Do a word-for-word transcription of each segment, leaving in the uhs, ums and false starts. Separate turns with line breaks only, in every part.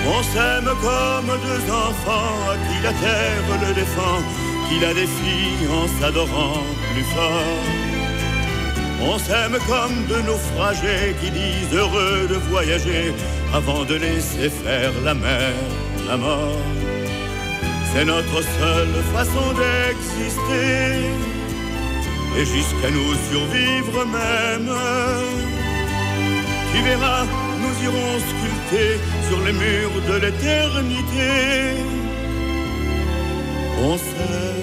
On s'aime comme deux enfants à qui la terre le défend, qui la défie en s'adorant plus fort. On s'aime comme deux naufragés qui disent heureux de voyager avant de laisser faire la mer, la mort. C'est notre seule façon d'exister et jusqu'à nous survivre même. Tu verras, nous irons sculpter sur les murs de l'éternité. On s'aime.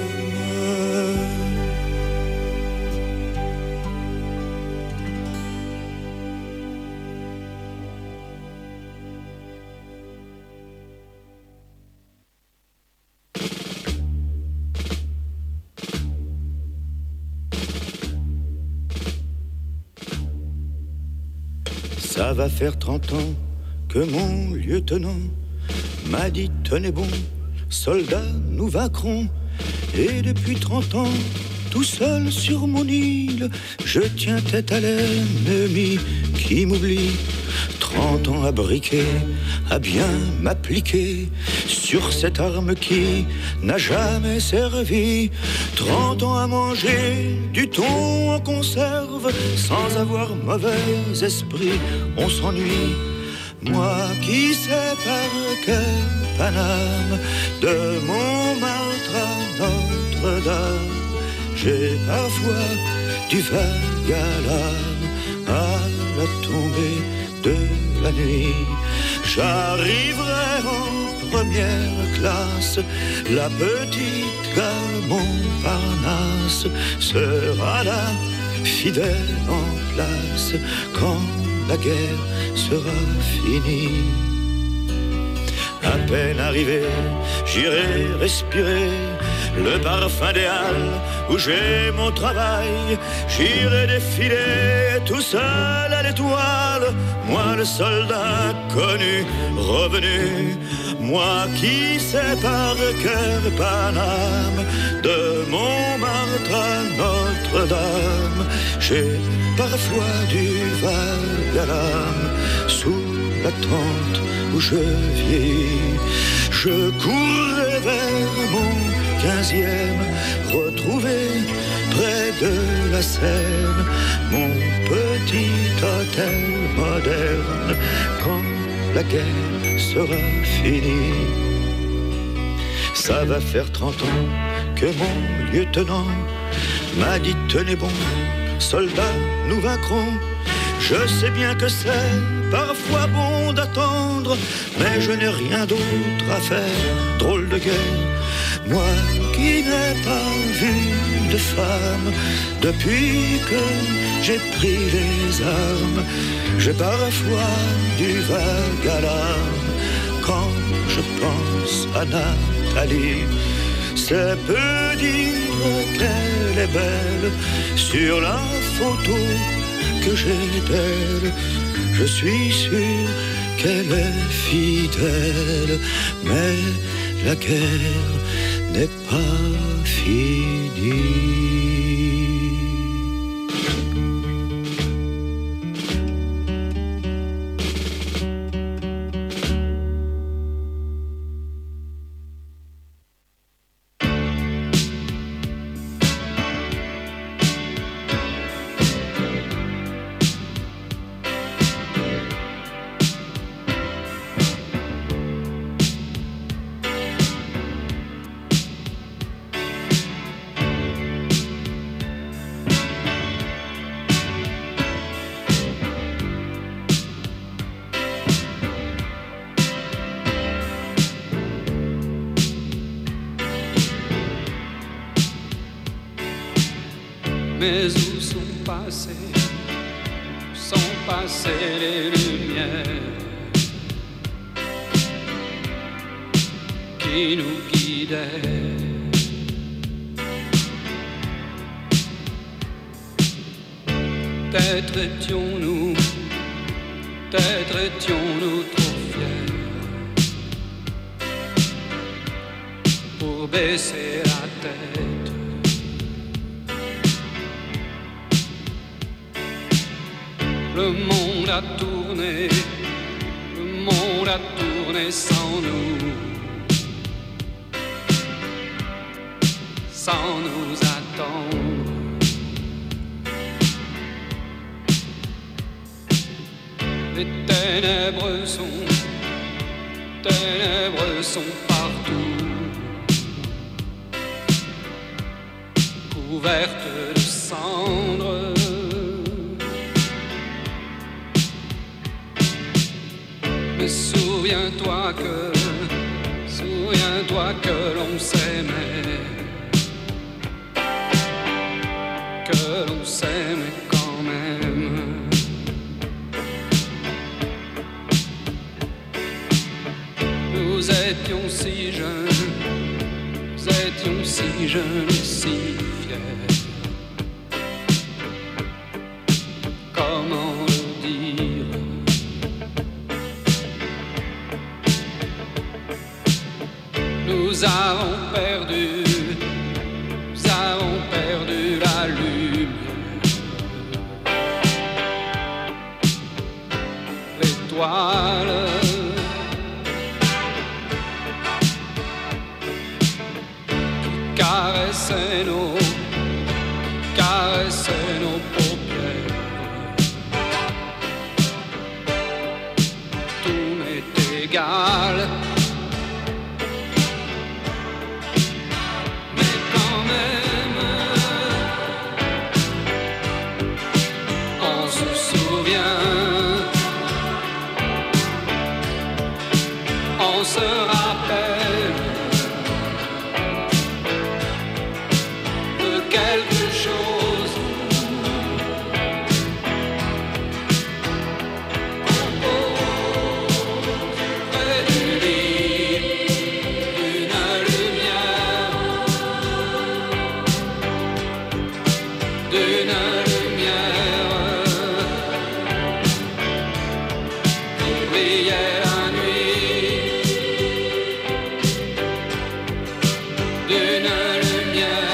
Ça va faire trente ans que mon lieutenant m'a dit tenez bon, soldats, nous vaincrons. Et depuis trente ans, tout seul sur mon île, je tiens tête à l'ennemi qui m'oublie. Trente ans à briquer, à bien m'appliquer sur cette arme qui n'a jamais servi. Trente ans à manger du thon en conserve sans avoir mauvais esprit, on s'ennuie. Moi qui sais par quel Paname de Montmartre à Notre-Dame, j'ai parfois du vague à l'âme à la tombée de la nuit. J'arriverai en première classe, la petite gare Montparnasse sera là, fidèle en place, quand la guerre sera finie. À peine arrivé, j'irai respirer le parfum des halles où j'ai mon travail. J'irai défiler tout seul à l'étoile, moi le soldat inconnu revenu. Moi qui sais par cœur Paname de Montmartre à Notre-Dame, j'ai parfois du vague à l'âme sous la tente où je vieillis. Je courrai vers mon quinzième, retrouver près de la Seine mon petit hôtel moderne quand la guerre sera finie. Ça va faire trente ans que mon lieutenant m'a dit tenez bon, soldats, nous vaincrons. Je sais bien que c'est parfois bon d'attendre, mais je n'ai rien d'autre à faire, drôle de guerre. Moi qui n'ai pas vu de femme depuis que j'ai pris les armes, j'ai parfois du vague à l'âme quand je pense à Nathalie. C'est peu dire qu'elle est belle sur la photo que j'ai d'elle. Je suis sûr qu'elle est fidèle, mais la guerre n'est pas finie.
Mais où sont passées, où sont passées les lumières qui nous guidaient? Peut-être étions-nous, peut-être étions-nous trop fiers pour baisser la tête. Le monde a tourné, le monde a tourné sans nous, sans nous attendre. Les ténèbres sont, ténèbres sont partout, couvertes de cendres. Mais souviens-toi que, souviens-toi que l'on s'aimait, que l'on s'aimait quand même. Nous étions si jeunes, nous étions si jeunes et si fiers. Comment le dire? Nous avons perdu, nous avons perdu la lumière, l'étoile. Caressait nos, caressait nos paupières. Tout m'est égal, mais quand même, on se souvient, on se rappelle quelque chose. Près du lit, une lumière, d'une lumière qui brillait la nuit, d'une lumière.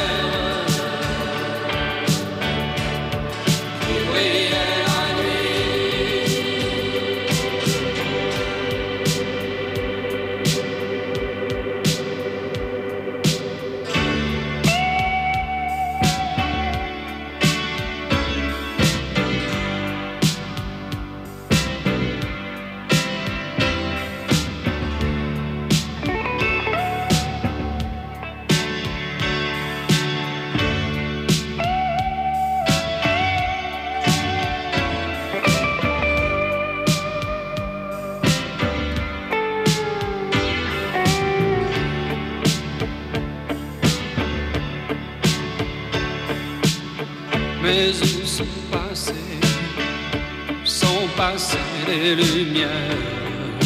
Mais où sont passées, sont passées les lumières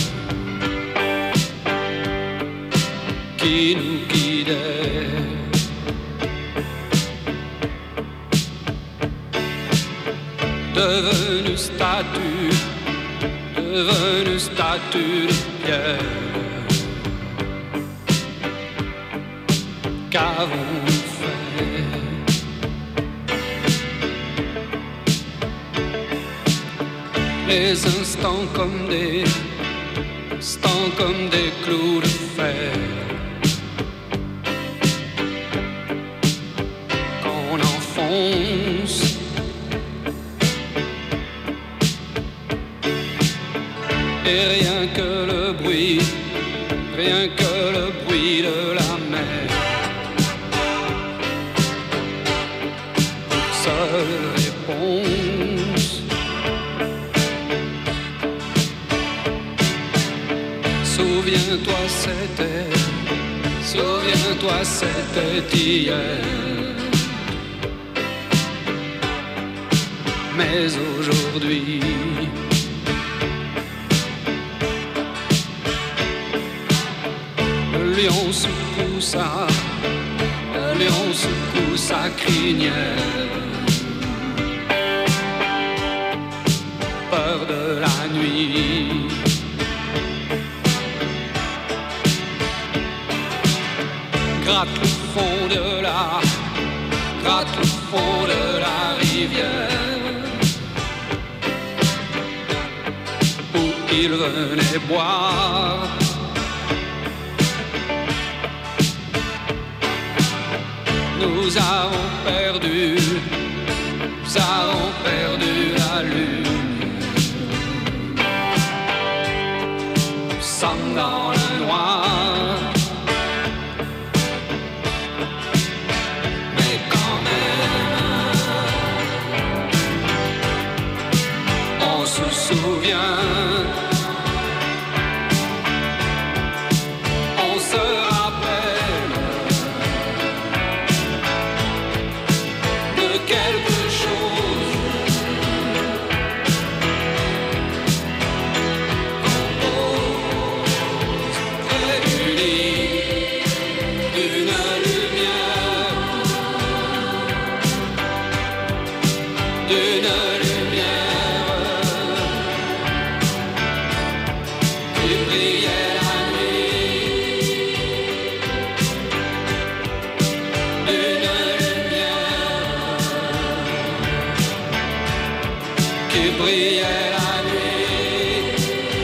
qui nous guidaient. Devenues statues, devenues statues de pierre. Qu'avons-nous fait? Les instants comme des, instants comme des clous de fer. Qu'on enfonce. Et rien que le bruit, rien que le bruit de la mer. Seule réponse. Souviens-toi c'était, souviens-toi c'était hier. Mais aujourd'hui, le lion secoue sa, le lion secoue sa crinière. Peur de la nuit. Gratte le fond de la, gratte le fond de la rivière. Où qu'il venait boire. Nous avons perdu, nous avons perdu la lune. Nous sommes dans le noir. Mais quand même, on se souvient. On se rappelle de quelque chose qu'on pose près du lit d'une lumière, d'une lumière qui brillait la nuit, d'une lumière qui brillait la nuit.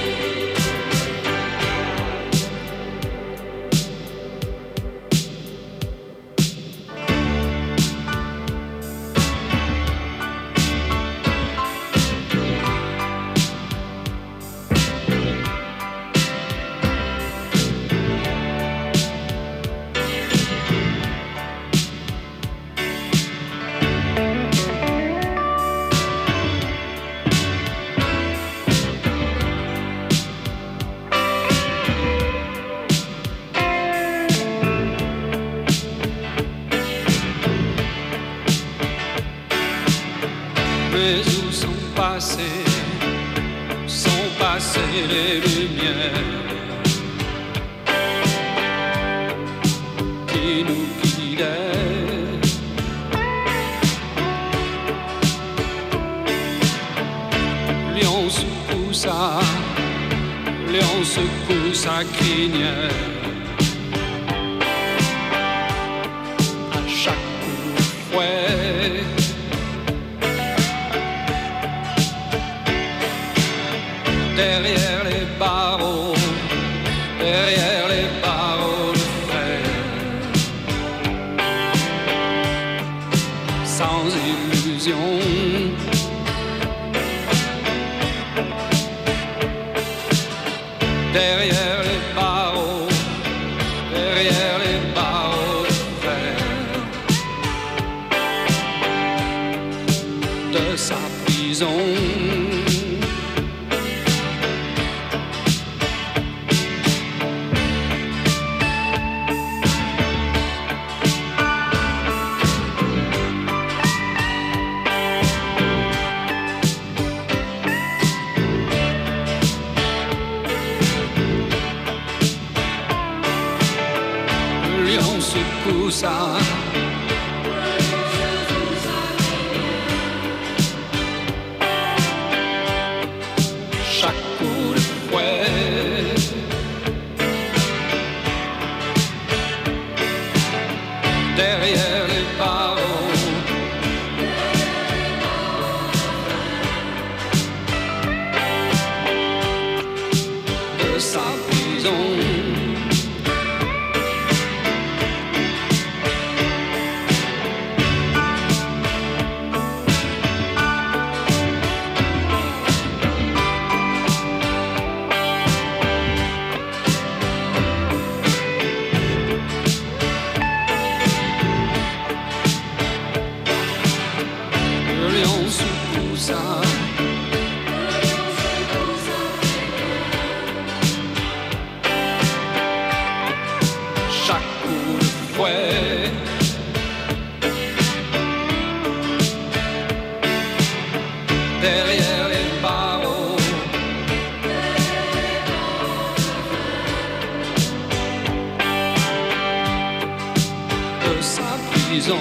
Mais où sont passées, sont passées les lumières qui nous guidaient? Lion secoue sa, Lion secoue sa crinière. À chaque coup de fouet, derrière les barreaux, derrière les barreaux de fer, sans illusion, derrière les barreaux, derrière les barreaux de fer, de sa prison. Lion secoue sa, chaque coup de fouet, derrière les barreaux, de sa prison. Lion secoue sa, chaque coup de fouet, derrière les barreaux, de sa prison.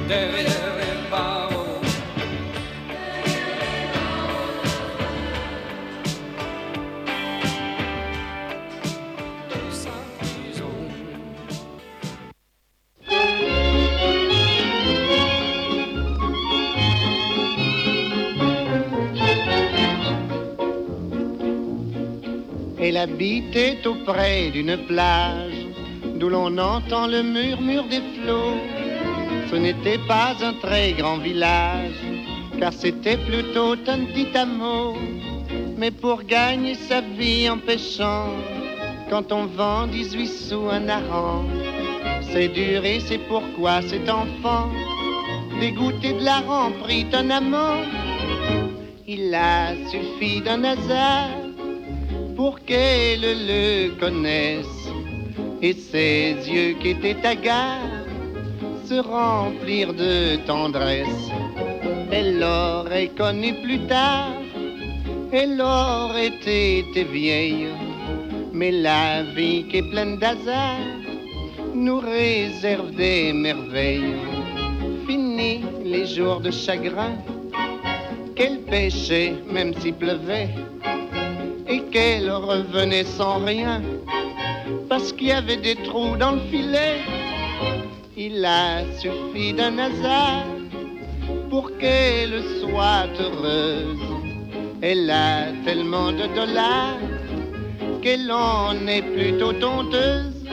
Elle habitait auprès d'une plage d'où l'on entend le murmure des flots. Ce n'était pas un très grand village, car c'était plutôt un petit hameau. Mais pour gagner sa vie en pêchant, quand on vend dix-huit sous un hareng, c'est dur et c'est pourquoi cet enfant, dégoûté de l'hareng, prit un amant. Il a suffi d'un hasard pour qu'elle le connaisse, et ses yeux qui étaient hagards se remplirent de tendresse. Elle l'aurait connu plus tard, elle aurait été vieille, mais la vie qui est pleine d'hasard nous réserve des merveilles. Fini les jours de chagrin, qu'elle pêchait même s'il pleuvait, et qu'elle revenait sans rien, parce qu'il y avait des trous dans le filet. Il a suffi d'un hasard pour qu'elle soit heureuse. Elle a tellement de dollars qu'elle en est plutôt honteuse.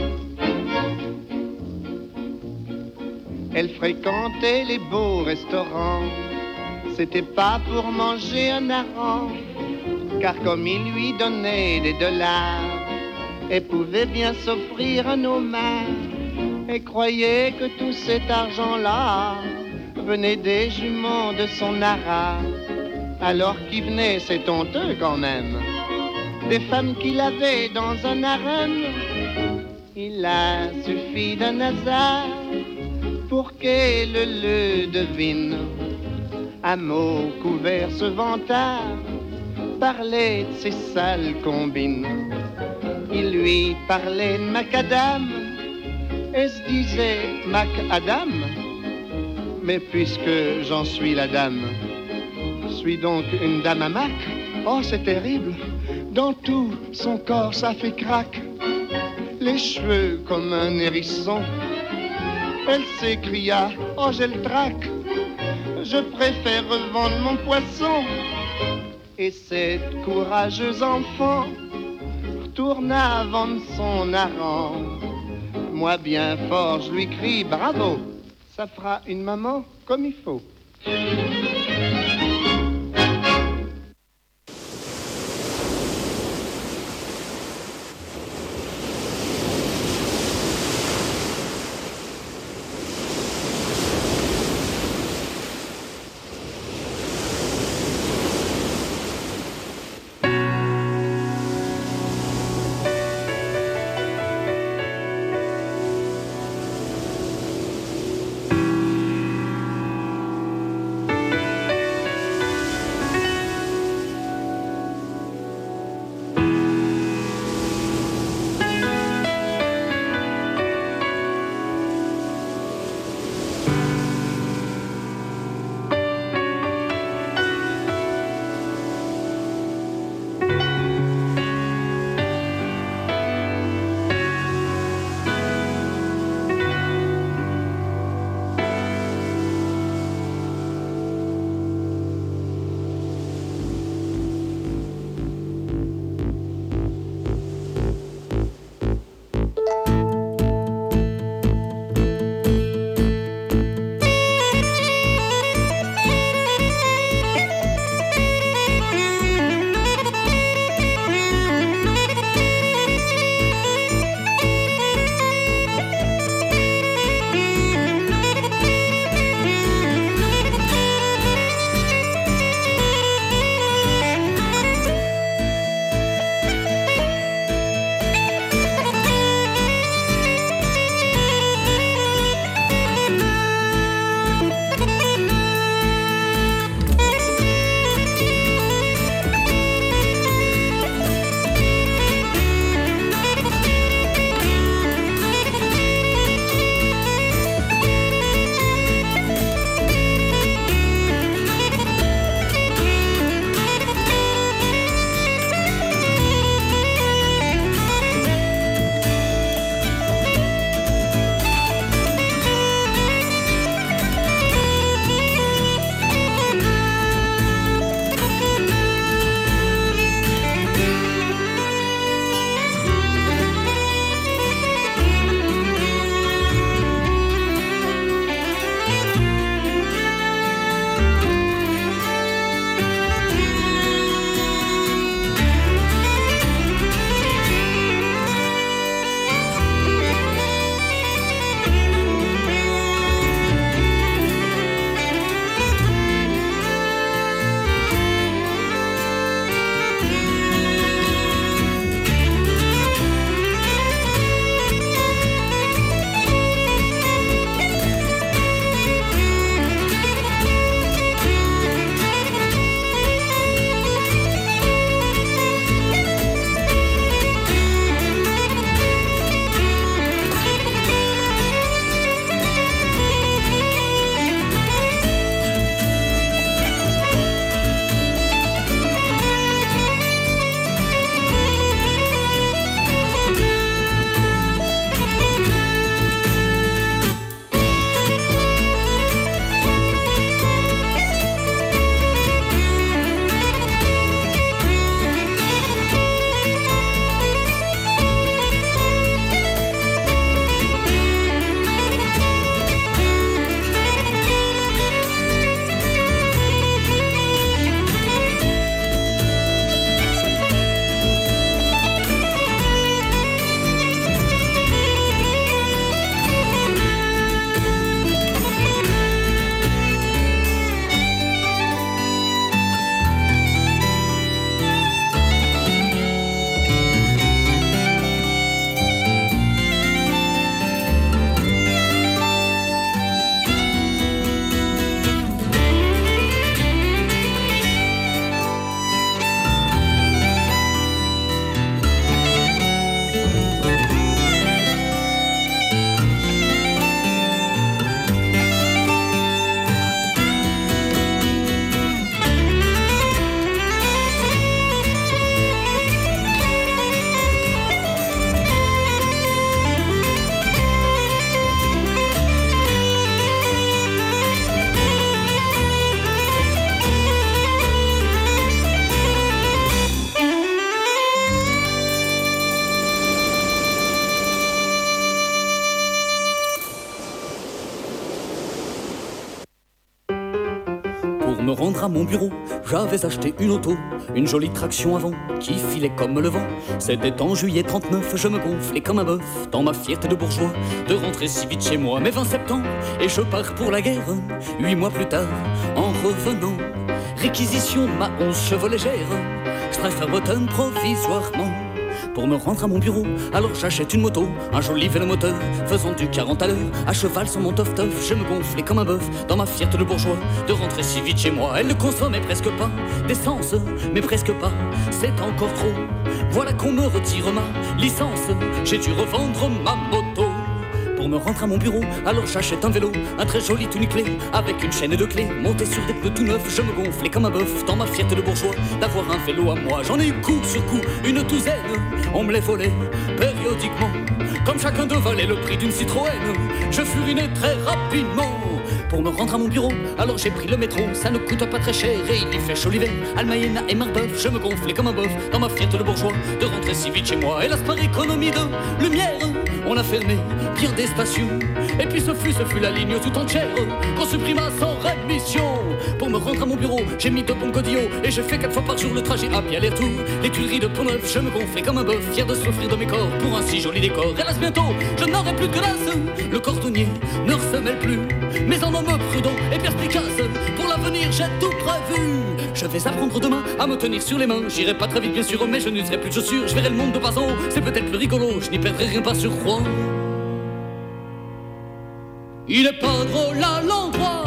Elle fréquentait les beaux restaurants, c'était pas pour manger un hareng, car comme il lui donnait des dollars, elle pouvait bien s'offrir un homard. Elle croyait que tout cet argent-là venait des juments de son haras, alors qu'il venait, c'est honteux quand même, des femmes qu'il avait dans un harem. Il a suffi d'un hasard pour qu'elle le devine. Un mot couvert ce vantard parlait de ses sales combines. Il lui parlait de macadam et se disait macadam. Mais puisque j'en suis la dame, je suis donc une dame à mac. Oh, c'est terrible, dans tout son corps ça fait craque. Les cheveux comme un hérisson. Elle s'écria, oh j'ai le trac, je préfère revendre mon poisson. Et cette courageuse enfant retourna vendre son hareng. Moi bien fort je lui crie bravo, ça fera une maman comme il faut.
Pour me rendre à mon bureau, j'avais acheté une auto, une jolie traction avant qui filait comme le vent. C'était en juillet trente-neuf, je me gonflais comme un bœuf dans ma fierté de bourgeois de rentrer si vite chez moi. Mais vingt septembre et je pars pour la guerre. Huit mois plus tard, en revenant, réquisition de ma onze chevaux légère. Je préfère button provisoirement. Pour me rendre à mon bureau, alors j'achète une moto, un joli vélomoteur, faisant du quarante à l'heure, à cheval sur mon tof-tof, je me gonflais comme un bœuf, dans ma fierté de bourgeois, de rentrer si vite chez moi. Elle ne consommait presque pas d'essence, mais presque pas, c'est encore trop. Voilà qu'on me retire ma licence, j'ai dû revendre ma moto. Pour me rendre à mon bureau, alors j'achète un vélo, un très joli tout nickelé, avec une chaîne de clés, monté sur des pneus tout neufs, je me gonflais comme un bœuf, dans ma fierté de bourgeois, d'avoir un vélo à moi. J'en ai eu coup sur coup, une douzaine, on me les volait périodiquement, comme chacun deux valait le prix d'une Citroën, je furinais très rapidement. Pour me rendre à mon bureau, alors j'ai pris le métro, ça ne coûte pas très cher et il y fait chaud l'hiver. Almaïna et Marbeuf, je me gonflais comme un bœuf, dans ma fierté de bourgeois, de rentrer si vite chez moi. Hélas par économie de lumière, on a fermé bien des stations. Et puis ce fut, ce fut la ligne tout entière qu'on supprima sans rémission. Pour me rendre à mon bureau, j'ai mis deux bons godillots et j'ai fait quatre fois par jour le trajet à pied aller-retour. Les Tuileries de Pont-Neuf, je me gonflais comme un bœuf, fier de s'offrir de mes corps pour un si joli décor. Hélas bientôt, je n'aurai plus de glace, le cordonnier ne ressemelle plus. Mais en homme prudent et perspicace, pour l'avenir j'ai tout prévu. Je vais apprendre demain à me tenir sur les mains. J'irai pas très vite bien sûr, mais je n'userai plus de chaussures. Je verrai le monde de bas en haut, c'est peut-être plus rigolo. Je n'y perdrai rien par surcroît. Il est pas drôle à l'endroit.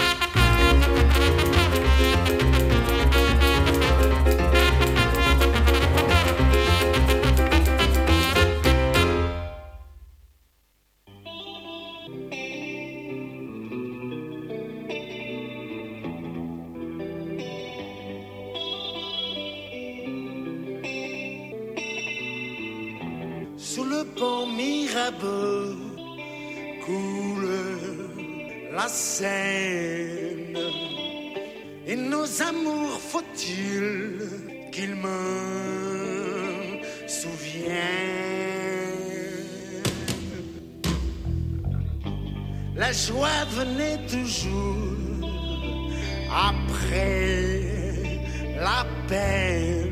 Sous le pont Mirabeau coule la Seine, et nos amours, faut-il qu'ils me souviennent? La joie venait toujours après la peine.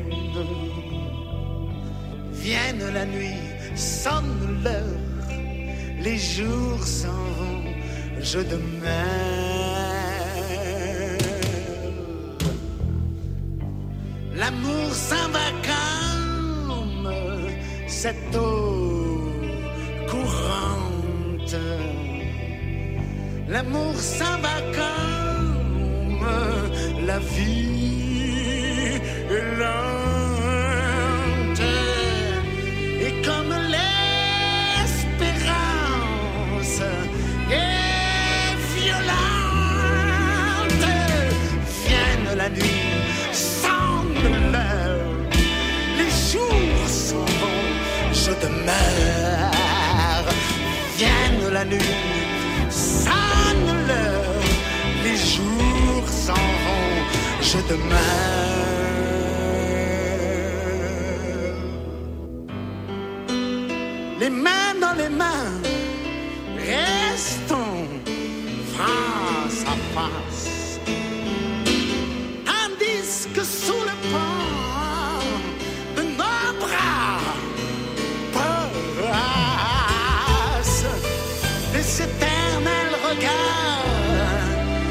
Vienne la nuit, sonne l'heure, les jours s'en vont, je demeure. L'amour s'en va comme cette eau courante. L'amour s'en va comme la vie lente. Et comme l'espérance est violente, vienne la nuit, sonne l'heure, les jours s'en vont, je demeure. Vienne la nuit, sonne l'heure, les jours s'en vont, je demeure. Les mains dans les mains, restons face à face, tandis que sous le pont de nos bras passent les éternels regards,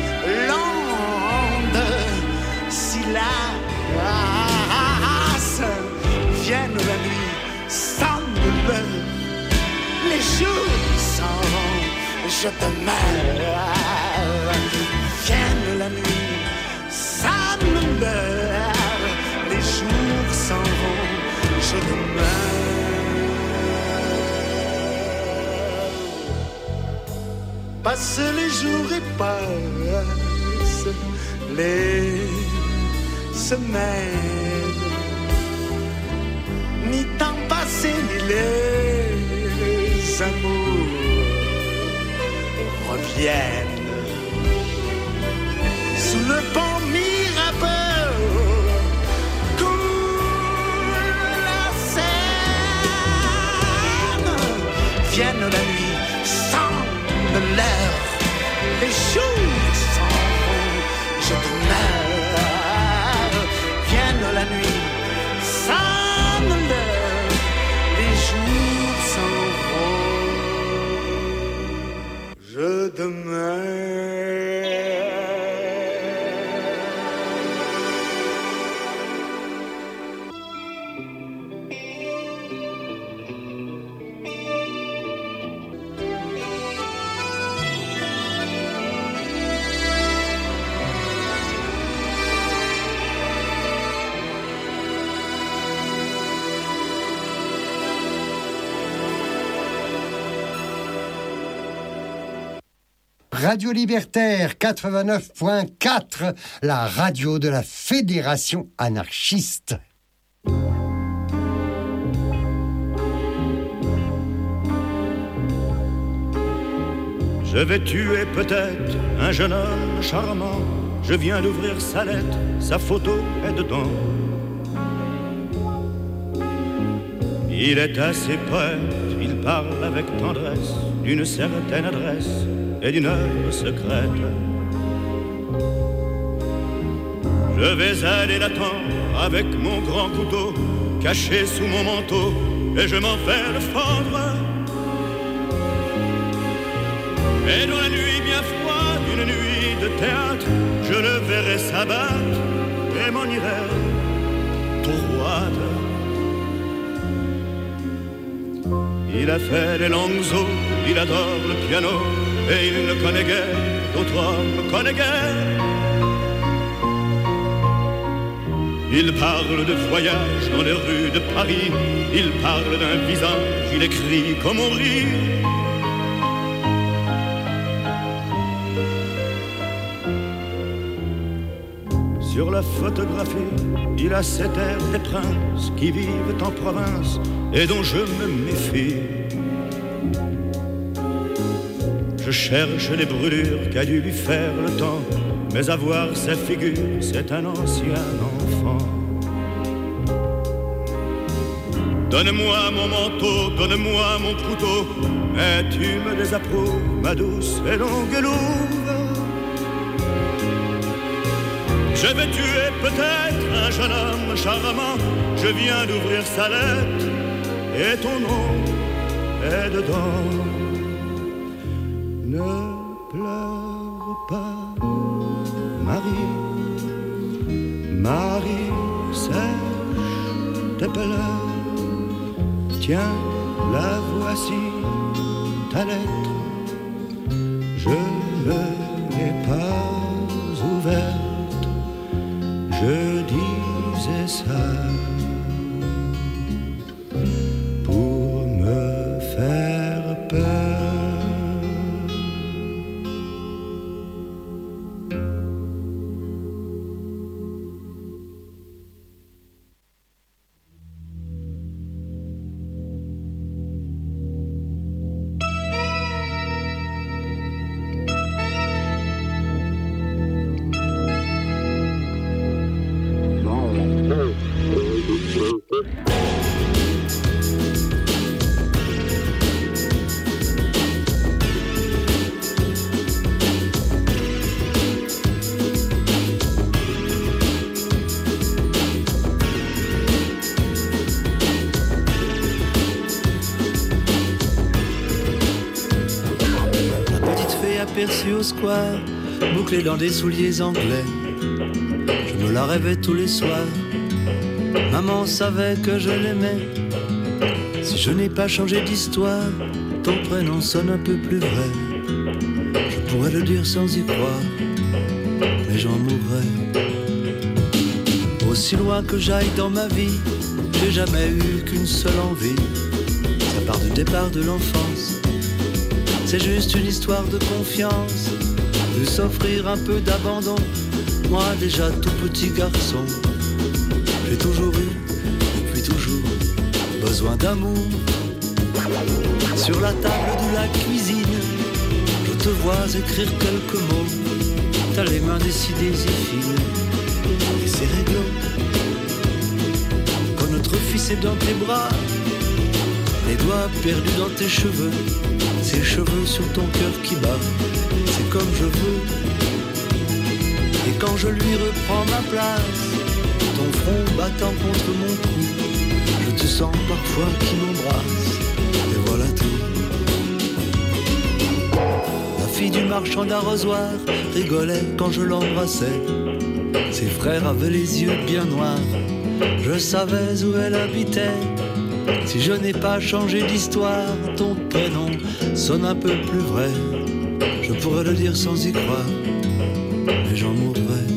l'onde s'y lasse. Vienne la nuit, sonne l'heure, les jours s'en vont, je demeure. Vienne la nuit, sonne l'heure, les jours s'en vont, je demeure. Passent les jours et passent les semaines, ni temps passé ni les amours reviennent. Sous le pont Mirabeau coule la Seine. Vienne la nuit, sonne l'heure, les jours s'en vont, je demeure.
Radio Libertaire quatre-vingt-neuf point quatre, la radio de la Fédération anarchiste.
Je vais tuer peut-être un jeune homme charmant. Je viens d'ouvrir sa lettre, sa photo est dedans. Il est assez poète, il parle avec tendresse d'une certaine adresse et d'une œuvre secrète. Je vais aller l'attendre avec mon grand couteau caché sous mon manteau et je m'en vais le fendre. Et dans la nuit bien froide, une nuit de théâtre, je le verrai s'abattre et m'en irai droite. Il a fait les langues eaux, il adore le piano, et il ne connaît guère, d'autres hommes ne connaît guère. Il parle de voyage dans les rues de Paris, il parle d'un visage, il écrit comme on rit. Sur la photographie, il a cet air des princes qui vivent en province et dont je me méfie. Je cherche les brûlures qu'a dû lui faire le temps, mais à voir sa figure, c'est un ancien enfant. Donne-moi mon manteau, donne-moi mon couteau, mais tu me désapprouves, ma douce et longue louve. Je vais tuer peut-être un jeune homme charmant, je viens d'ouvrir sa lettre et ton nom est dedans. Ne pleure pas, Marie, Marie, sèche tes pleurs. Tiens, la voici, ta lettre, je ne l'ai pas ouverte. Je disais ça pour me faire peur.
Aperçue au square, bouclée dans des souliers anglais. Je me la rêvais tous les soirs. Maman savait que je l'aimais. Si je n'ai pas changé d'histoire, ton prénom sonne un peu plus vrai. Je pourrais le dire sans y croire, mais j'en mourrais. Aussi loin que j'aille dans ma vie, j'ai jamais eu qu'une seule envie. Ça part du départ de l'enfance. C'est juste une histoire de confiance, de s'offrir un peu d'abandon. Moi déjà tout petit garçon, j'ai toujours eu, depuis toujours, besoin d'amour. Sur la table de la cuisine, je te vois écrire quelques mots. T'as les mains décidées et fines, et c'est réglo. Quand notre fils est dans tes bras, les doigts perdus dans tes cheveux, ses cheveux sur ton cœur qui bat, c'est comme je veux. Et quand je lui reprends ma place, ton front battant contre mon cou, je te sens parfois qui m'embrasse, et voilà tout. La fille du marchand d'arrosoir rigolait quand je l'embrassais. Ses frères avaient les yeux bien noirs, je savais où elle habitait. Si je n'ai pas changé d'histoire, ton prénom sonne un peu plus vrai. Je pourrais le dire sans y croire, mais j'en mourrais.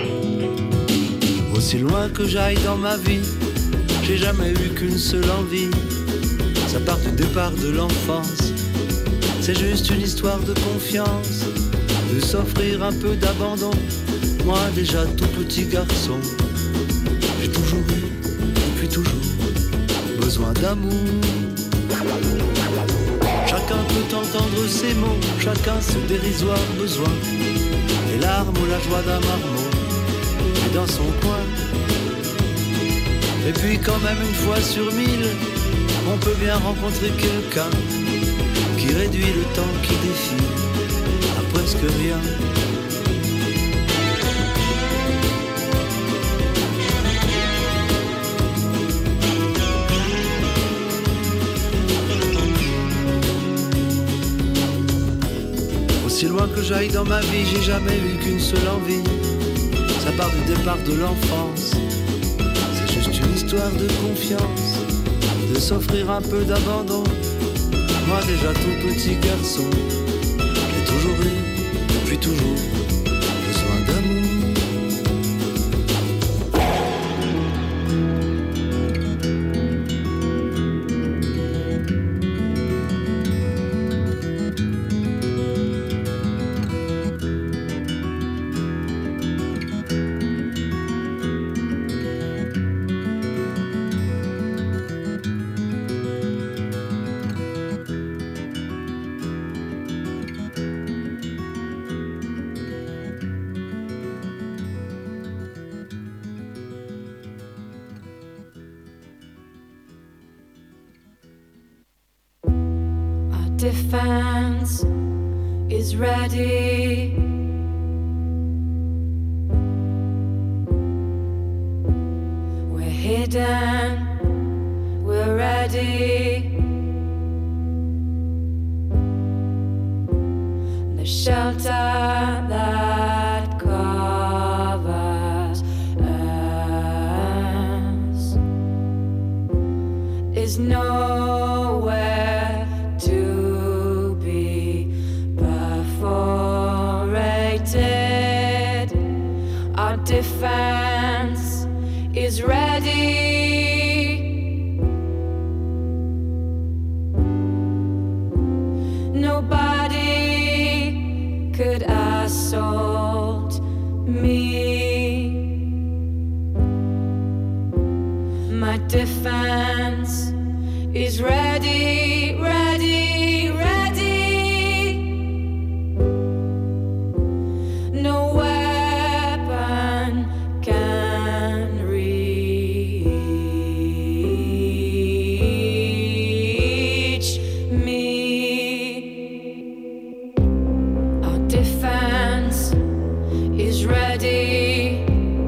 Aussi loin que j'aille dans ma vie, j'ai jamais eu qu'une seule envie. Ça part du départ de l'enfance. C'est juste une histoire de confiance, de s'offrir un peu d'abandon. Moi déjà tout petit garçon, j'ai toujours eu, depuis toujours, besoin d'amour. Chacun peut entendre ces mots, chacun ce dérisoire besoin. Les larmes ou la joie d'un marmot, et dans son coin. Et puis quand même une fois sur mille, on peut bien rencontrer quelqu'un qui réduit le temps qui défile à presque rien. Aussi loin que j'aille dans ma vie, j'ai jamais eu qu'une seule envie. Ça part du départ de l'enfance. C'est juste une histoire de confiance, de s'offrir un peu d'abandon. Moi déjà tout petit garçon, j'ai toujours eu, depuis toujours, besoin d'amour.
Defense is ready. We're hidden, we're ready. The shelter that covers us is nowhere our defense is ready. Nobody could assault me. My defense is ready, ready, ready. No weapon can reach me. Our defense is ready.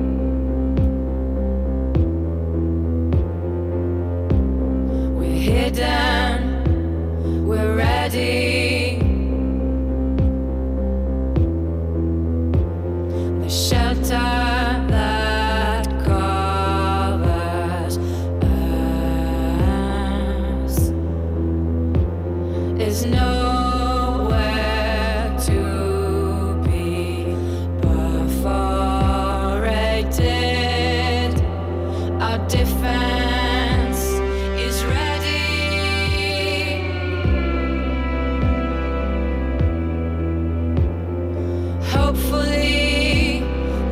We're hidden, we're ready. The shelter that covers us is nowhere to be perforated. Our defense is ready. Hopefully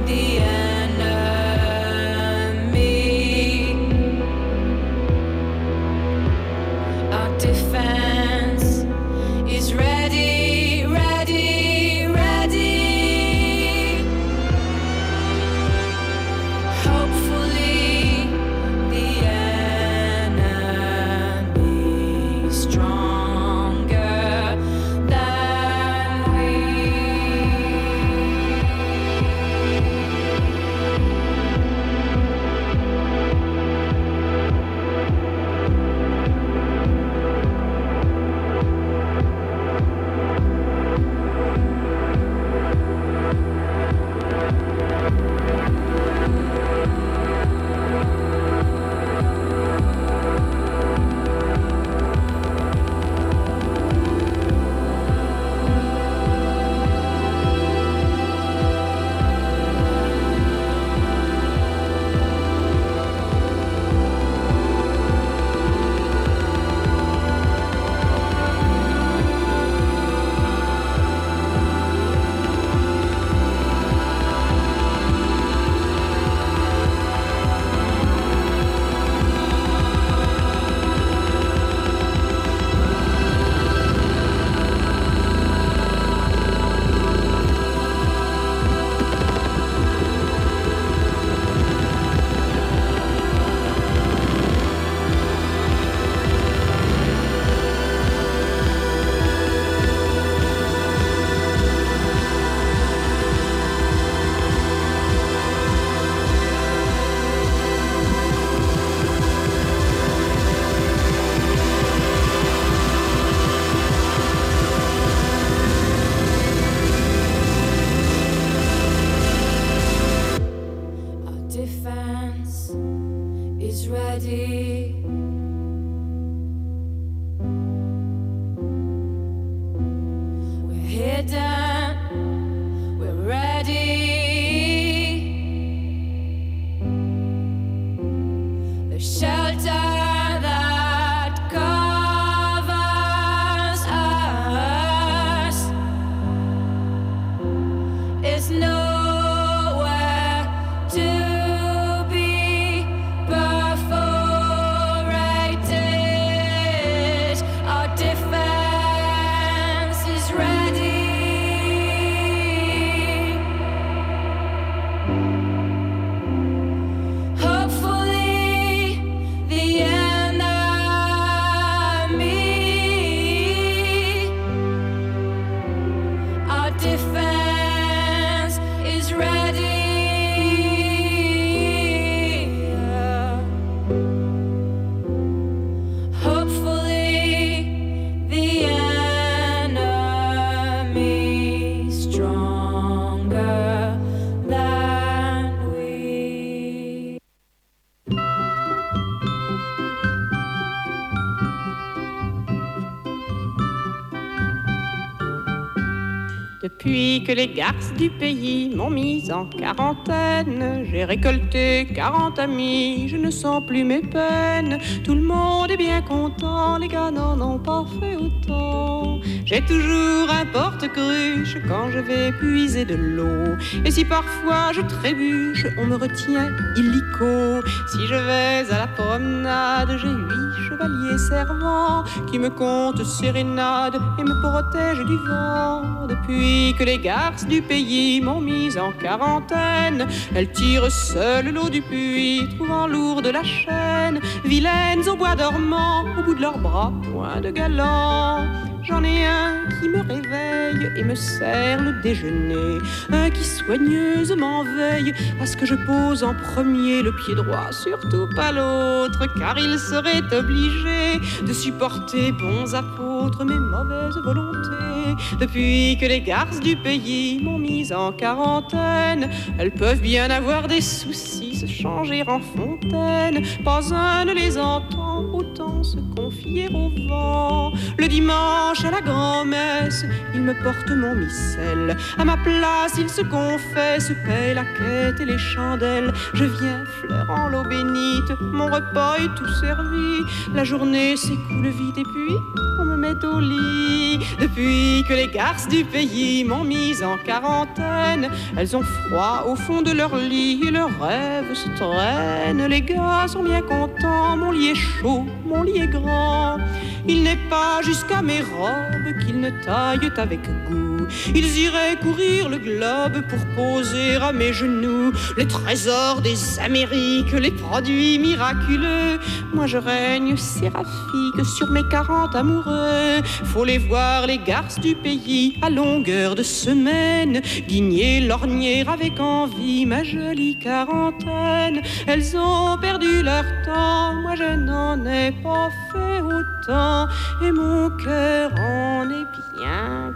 Depuis que les garces du pays m'ont mise en quarantaine, j'ai récolté quarante amis, je ne sens plus mes peines. Tout le monde est bien content, les gars n'en ont pas fait autant. J'ai toujours un porte-cruche quand je vais puiser de l'eau. Et si parfois je trébuche, on me retient illico. Si je vais à la promenade, j'ai huit chevaliers servants qui me comptent sérénade et me protègent du vent. Depuis que les garces du pays m'ont mise en quarantaine, elles tirent seules l'eau du puits, trouvant lourde la chaîne. Vilaines au bois dormant, au bout de leurs bras, point de galant. J'en ai un qui me réveille et me sert le déjeuner, un qui soigneusement veille à ce que je pose en premier le pied droit, surtout pas l'autre, car il serait obligé de supporter, bons apôtres, mes mauvaises volontés. Depuis que les garces du pays m'ont mise en quarantaine, elles peuvent bien avoir des soucis, se changer en fontaine. Pas un ne les entend, autant se confier au vent. Le dimanche à la grand-messe, ils me portent mon missel. À ma place, ils se confessent, paient la quête et les chandelles. Je viens flairant l'eau bénite, mon repas est tout servi. La journée s'écoule vite et puis on me met au lit. Depuis que les garces du pays m'ont mise en quarantaine, elles ont froid au fond de leur lit et leurs rêves se traînent. Les gars sont bien contents, mon lit est chaud, mon lit est grand. Il n'est pas jusqu'à mes robes qu'ils ne taillent avec goût. Ils iraient courir le globe pour poser à mes genoux les trésors des Amériques, les produits miraculeux. Moi je règne séraphique sur mes quarante amoureux. Faut les voir les garces du pays à longueur de semaine, guigner, lorgner avec envie ma jolie quarantaine. Elles ont perdu leur temps, moi je n'en ai pas fait autant, et mon cœur en est bien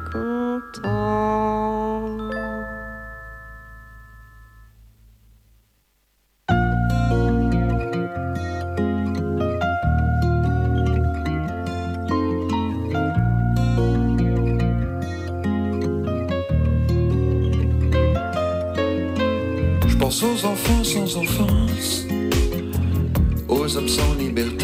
content.
Je pense aux enfants sans enfance, aux hommes sans liberté,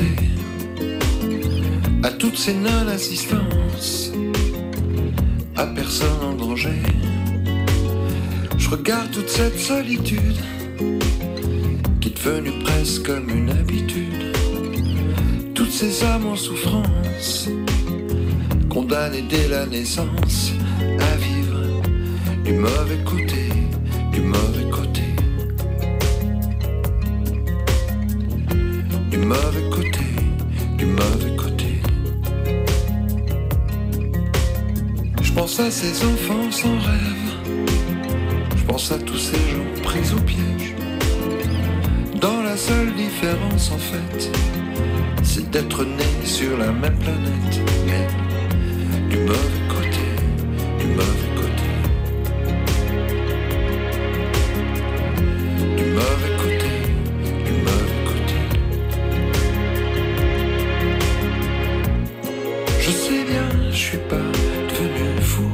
à toutes ces non-assistances, à personne en danger. Je regarde toute cette solitude qui est devenue presque comme une habitude. Toutes ces âmes en souffrance, condamnées dès la naissance à vivre du mauvais côté, du mauvais côté, du mauvais côté, du mauvais côté. Je pense à ces enfants sans rêve, je pense à tous ces gens pris au piège, dans la seule différence en fait, c'est d'être nés sur la même planète, mais du mauvais côté, du mauvais côté, du mauvais côté, du mauvais côté. Je sais bien, je suis pas devenu fou.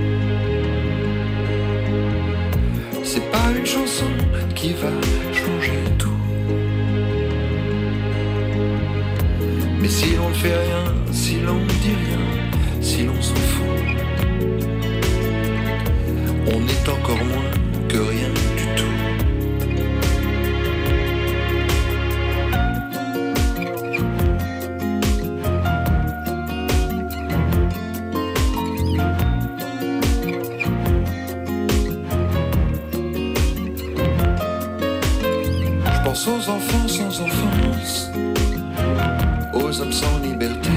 C'est pas une chanson qui va changer tout. Mais si l'on ne fait rien, si l'on ne dit rien, si l'on s'en fout, on est encore moins que rien du tout. Je pense aux enfants sans enfance, aux hommes sans liberté,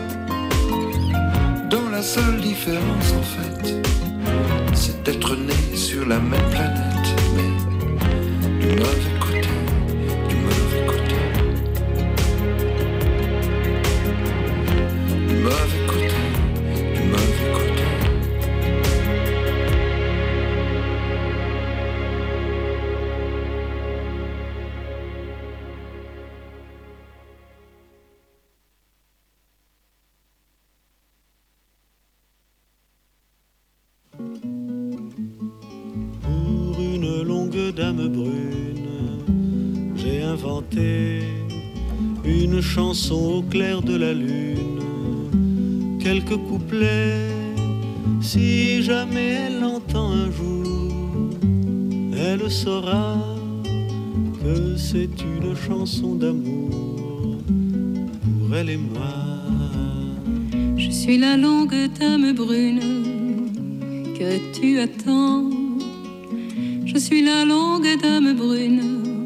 dont la seule différence en fait, c'est d'être nés sur la même planète, mais du mauvais côté, du mauvais côté, du mauvais côté, du mauvais côté.
dame brune, j'ai inventé une chanson au clair de la lune, quelques couplets, si jamais elle l'entend un jour, elle saura que c'est une chanson d'amour pour elle et moi.
Je suis la longue dame brune que tu attends. Je suis la longue dame brune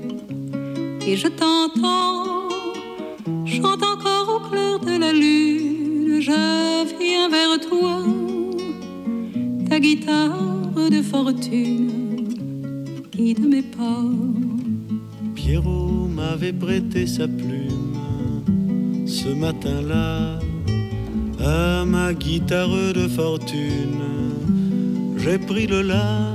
et je t'entends. Chante encore au clair de la lune. Je viens vers toi, ta guitare de fortune guide mes pas.
Pierrot m'avait prêté sa plume ce matin-là à ma guitare de fortune. J'ai pris le la,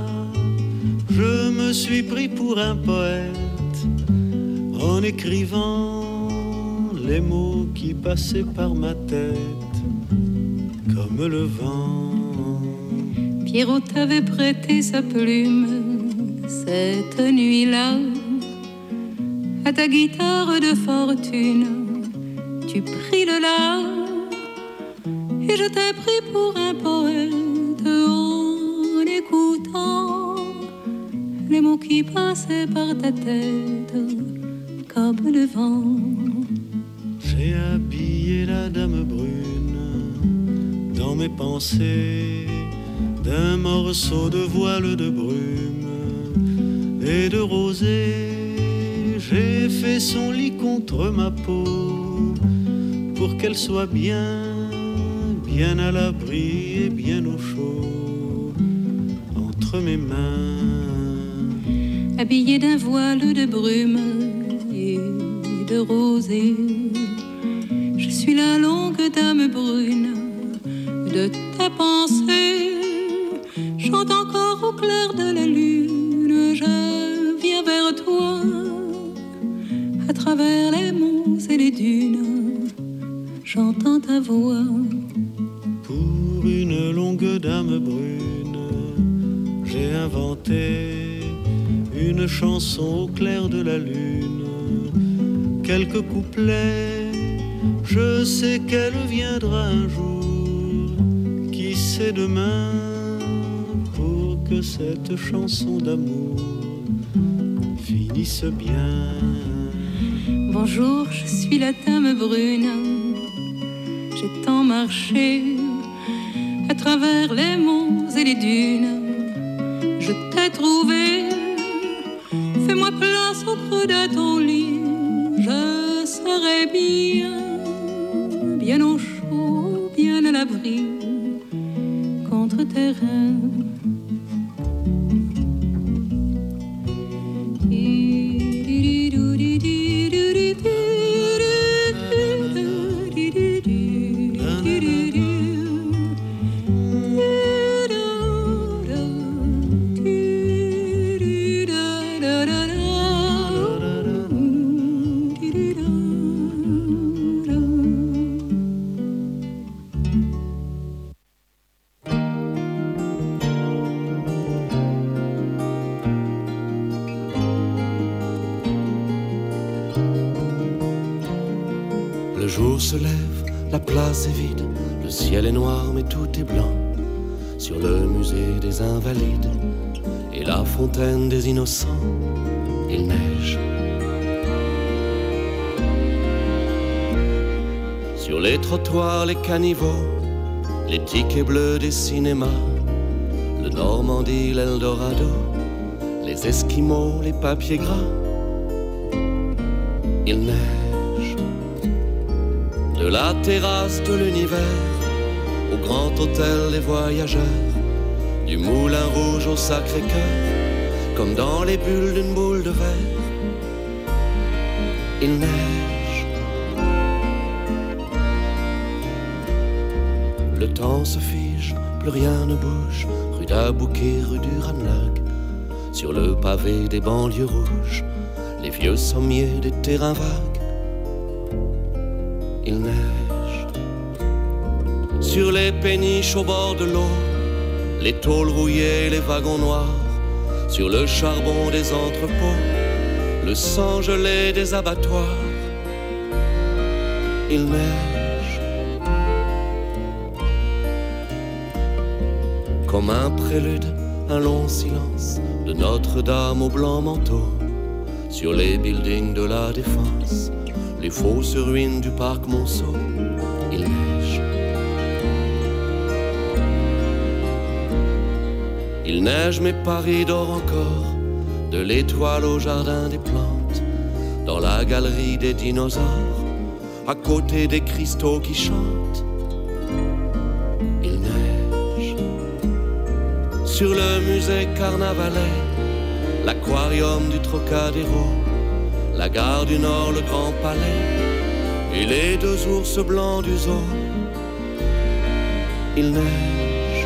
je me suis pris pour un poète en écrivant les mots qui passaient par ma tête comme le vent.
Pierrot t'avait prêté sa plume cette nuit-là à ta guitare de fortune. Tu pris le la et je t'ai pris pour un poète en écoutant les mots qui passaient par ta tête comme le vent.
J'ai habillé la dame brune dans mes pensées d'un morceau de voile de brume et de rosée. J'ai fait son lit contre ma peau pour qu'elle soit bien, bien à l'abri et bien au chaud entre mes mains.
Habillée d'un voile de brume et de rosée, je suis la longue dame brune de ta pensée. Chante encore au clair de la lune, je viens vers toi à travers les monts et les dunes, j'entends ta voix.
Pour une longue dame brune, j'ai inventé une chanson au clair de la lune, quelques couplets, je sais qu'elle viendra un jour, qui sait demain, pour que cette chanson d'amour finisse bien.
Bonjour, je suis la dame brune, j'ai tant marché à travers les monts et les dunes, je t'ai trouvé, fais-moi place au creux de ton lit, je serai bien, bien au chaud, bien à l'abri contre tes reins.
Le jour se lève, la place est vide, le ciel est noir mais tout est blanc. Sur le musée des Invalides et la fontaine des Innocents, il neige. Sur les trottoirs, les caniveaux, les tickets bleus des cinémas, le Normandie, l'Eldorado, les Esquimaux, les papiers gras, il neige. De la terrasse de l'univers au grand hôtel des voyageurs, du Moulin Rouge au Sacré-Cœur, comme dans les bulles d'une boule de verre, il neige. Le temps se fige, plus rien ne bouge, rue d'Abouquet, rue du Ranelagh, sur le pavé des banlieues rouges, les vieux sommiers des terrains vagues, il neige. Sur les péniches au bord de l'eau, les tôles rouillées, les wagons noirs, sur le charbon des entrepôts, le sang gelé des abattoirs. Il neige comme un prélude, un long silence de Notre-Dame au blanc manteau, sur les buildings de la Défense, les fausses ruines du parc Monceau. Il neige. Il neige mais Paris dort encore, de l'étoile au jardin des plantes, dans la galerie des dinosaures, à côté des cristaux qui chantent. Il neige sur le musée Carnavalet, l'aquarium du Trocadéro, la gare du Nord, le Grand Palais et les deux ours blancs du zoo. Il neige.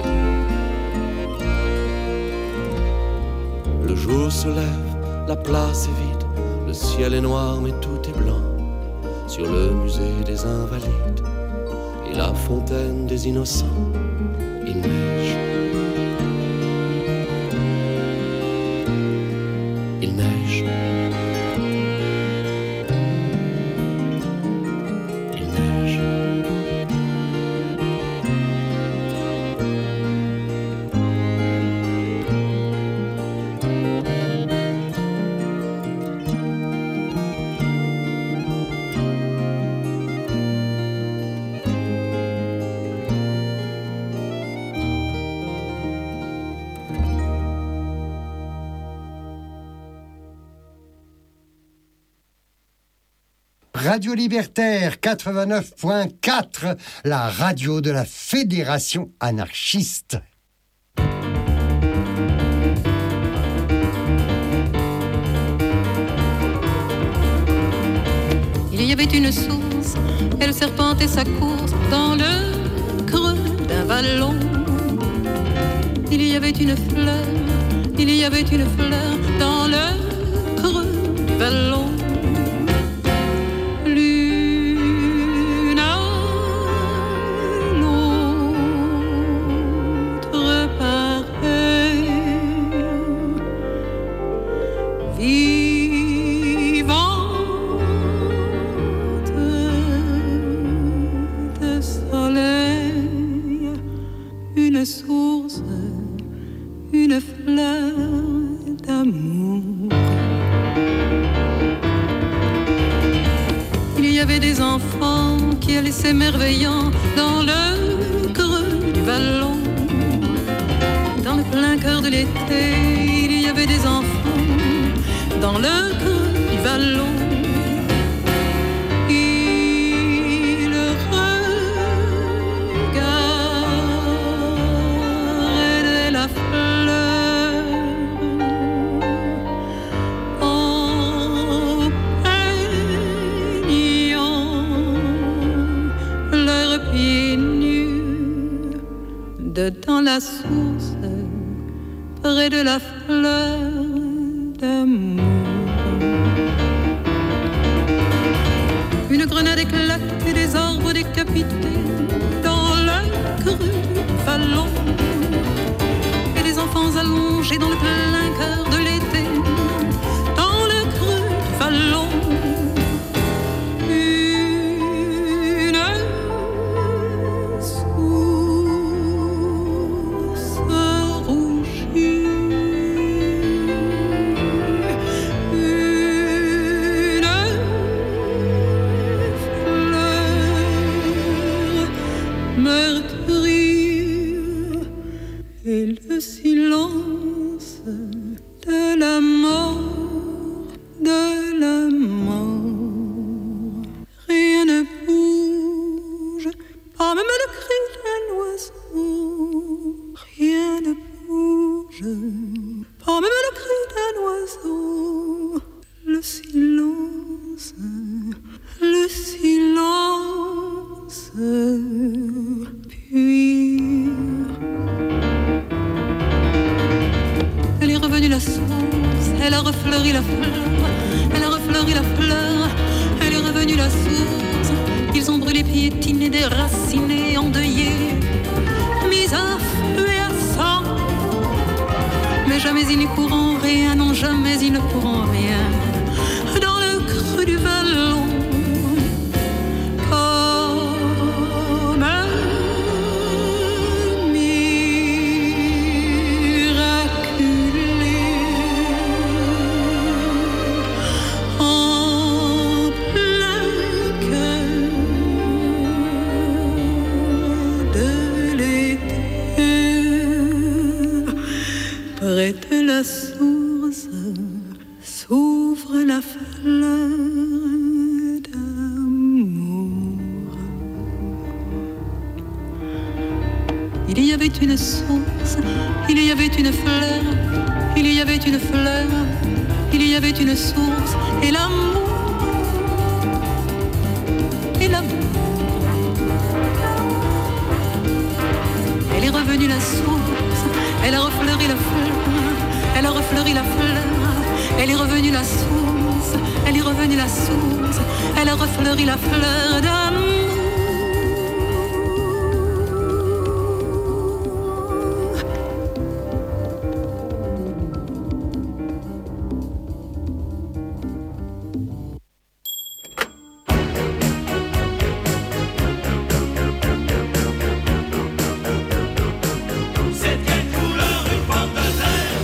Le jour se lève, la place est vide, le ciel est noir mais tout est blanc, sur le musée des Invalides et la fontaine des Innocents. Il neige. Il neige. Il neige.
Radio Libertaire quatre-vingt-neuf point quatre, la radio de la Fédération anarchiste.
Il y avait une source, et le serpent et sa course dans le creux d'un vallon. Il y avait une fleur, il y avait une fleur dans le creux du vallon. Source, une fleur d'amour. Il y avait des enfants qui allaient s'émerveillant dans le creux du vallon. Dans le plein cœur de l'été, il y avait des enfants dans le creux du vallon. Dans la source, près de la fleur d'amour. Une grenade éclate et des arbres décapités dans le creux du vallon. Et des enfants allongés dans le plein cœur de l'été, dans le creux du vallon. Mais jamais ils n'y pourront rien, non jamais ils ne pourront rien. Dans le creux du vallon, comme un miraculé, en plein cœur de l'été, près de la source s'ouvre la fleur d'amour. Il y avait une source, il y avait une fleur, il y avait une fleur, il y avait une source, et l'amour, et l'amour. Elle est revenue la source, elle a refleuri la fleur, elle a refleuri la fleur, elle est revenue la source, elle est revenue la source, elle a refleuri la fleur d'amour.
C'est quelle couleur une pomme de terre?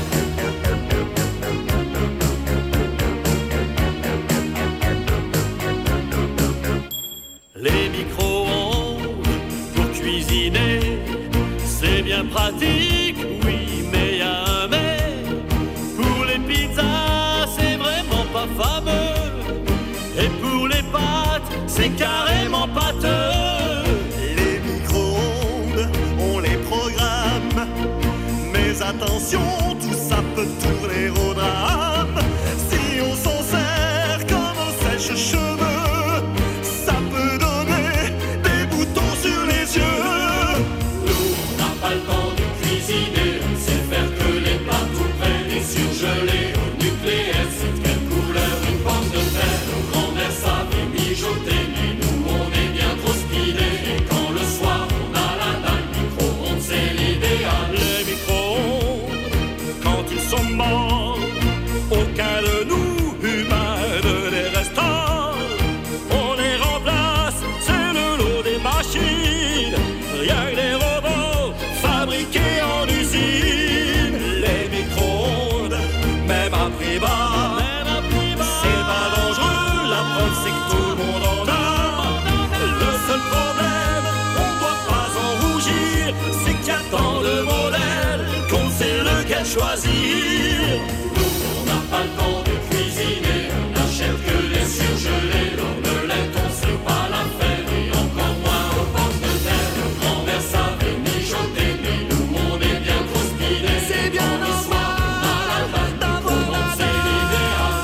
Les micro-ondes pour cuisiner, c'est bien pratique, oui, mais y a un mais. Pour les pizzas, c'est vraiment pas fameux. Et pour les pâtes, c'est carrément pâteux.
Les micro-ondes, on les programme. Mais attention, tout ça peut tourner au drame. Si on s'en sert comme un sèche-cheveux, ça peut donner des boutons sur les yeux.
Nous, on n'a pas le temps de cuisiner, on sait faire que les plats tout près, des surgelés au nucléaire. C'est quelle couleur une pomme de terre? Nos grands-mères savaient mijoter, mais nous on est bien trop speedés. Et quand le soir on a la dalle, micro-ondes c'est l'idéal.
Les micro-ondes, quand ils sont morts, aucun de nous, humains, ne les restaure. On les remplace, c'est le lot des machines. Rien que des robots fabriqués en usine. Les micro-ondes, même à prix bas, c'est pas dangereux. La preuve c'est que tout le monde en a. Le seul problème, on doit pas en rougir, c'est qu'il y a tant de modèles qu'on sait lequel choisir.
Nous, on n'a pas le temps de cuisiner, on n'achète que les surgelés. L'omelette, on sait pas la faire, et encore moins aux pommes de terre. Nos grands-mères savaient mijoter, mais nous, on est bien trop speedés. C'est bien le soir, on a la dalle, micro-ondes, c'est l'idéal.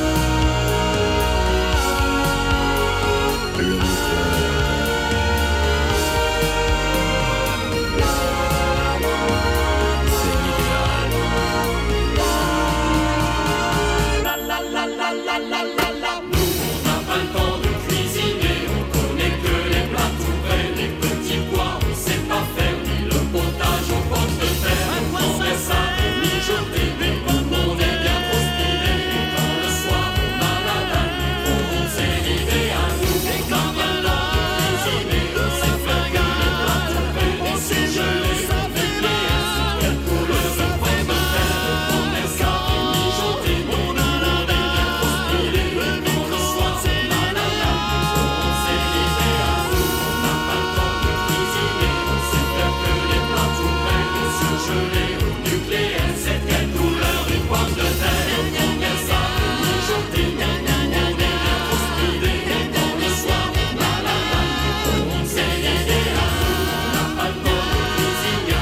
La la la la la la la la. Nous, on n'a pas le temps de cuisiner, on connaît que les plats tout près, les petits pois, on sait pas faire ni le potage aux pommes de terre. On met ça et mijoter, mais nous, on est bien trop speedés. Et quand le soir on a la dalle, micro-ondes c'est l'idéal. Nous, on n'a pas le temps de cuisiner, on sait faire que les plats tout près, les surgelés, nucléaires. C'est quelle couleur une pomme de terre? On met ça et mijoter, mais nous, on est bien trop speedés. Et quand le soir on a la dalle, micro-ondes c'est l'idéal. Nous, on n'a pas le temps de cuisiner, on sait faire que les plats tout près, les surgelés au nucléaire. C'est quelle couleur une pomme de terre? On met ça et mijoter, mais nous, on est bien trop speedés. Et quand le soir on a la dalle, micro-ondes c'est l'idéal. On n'a pas le temps de cuisiner,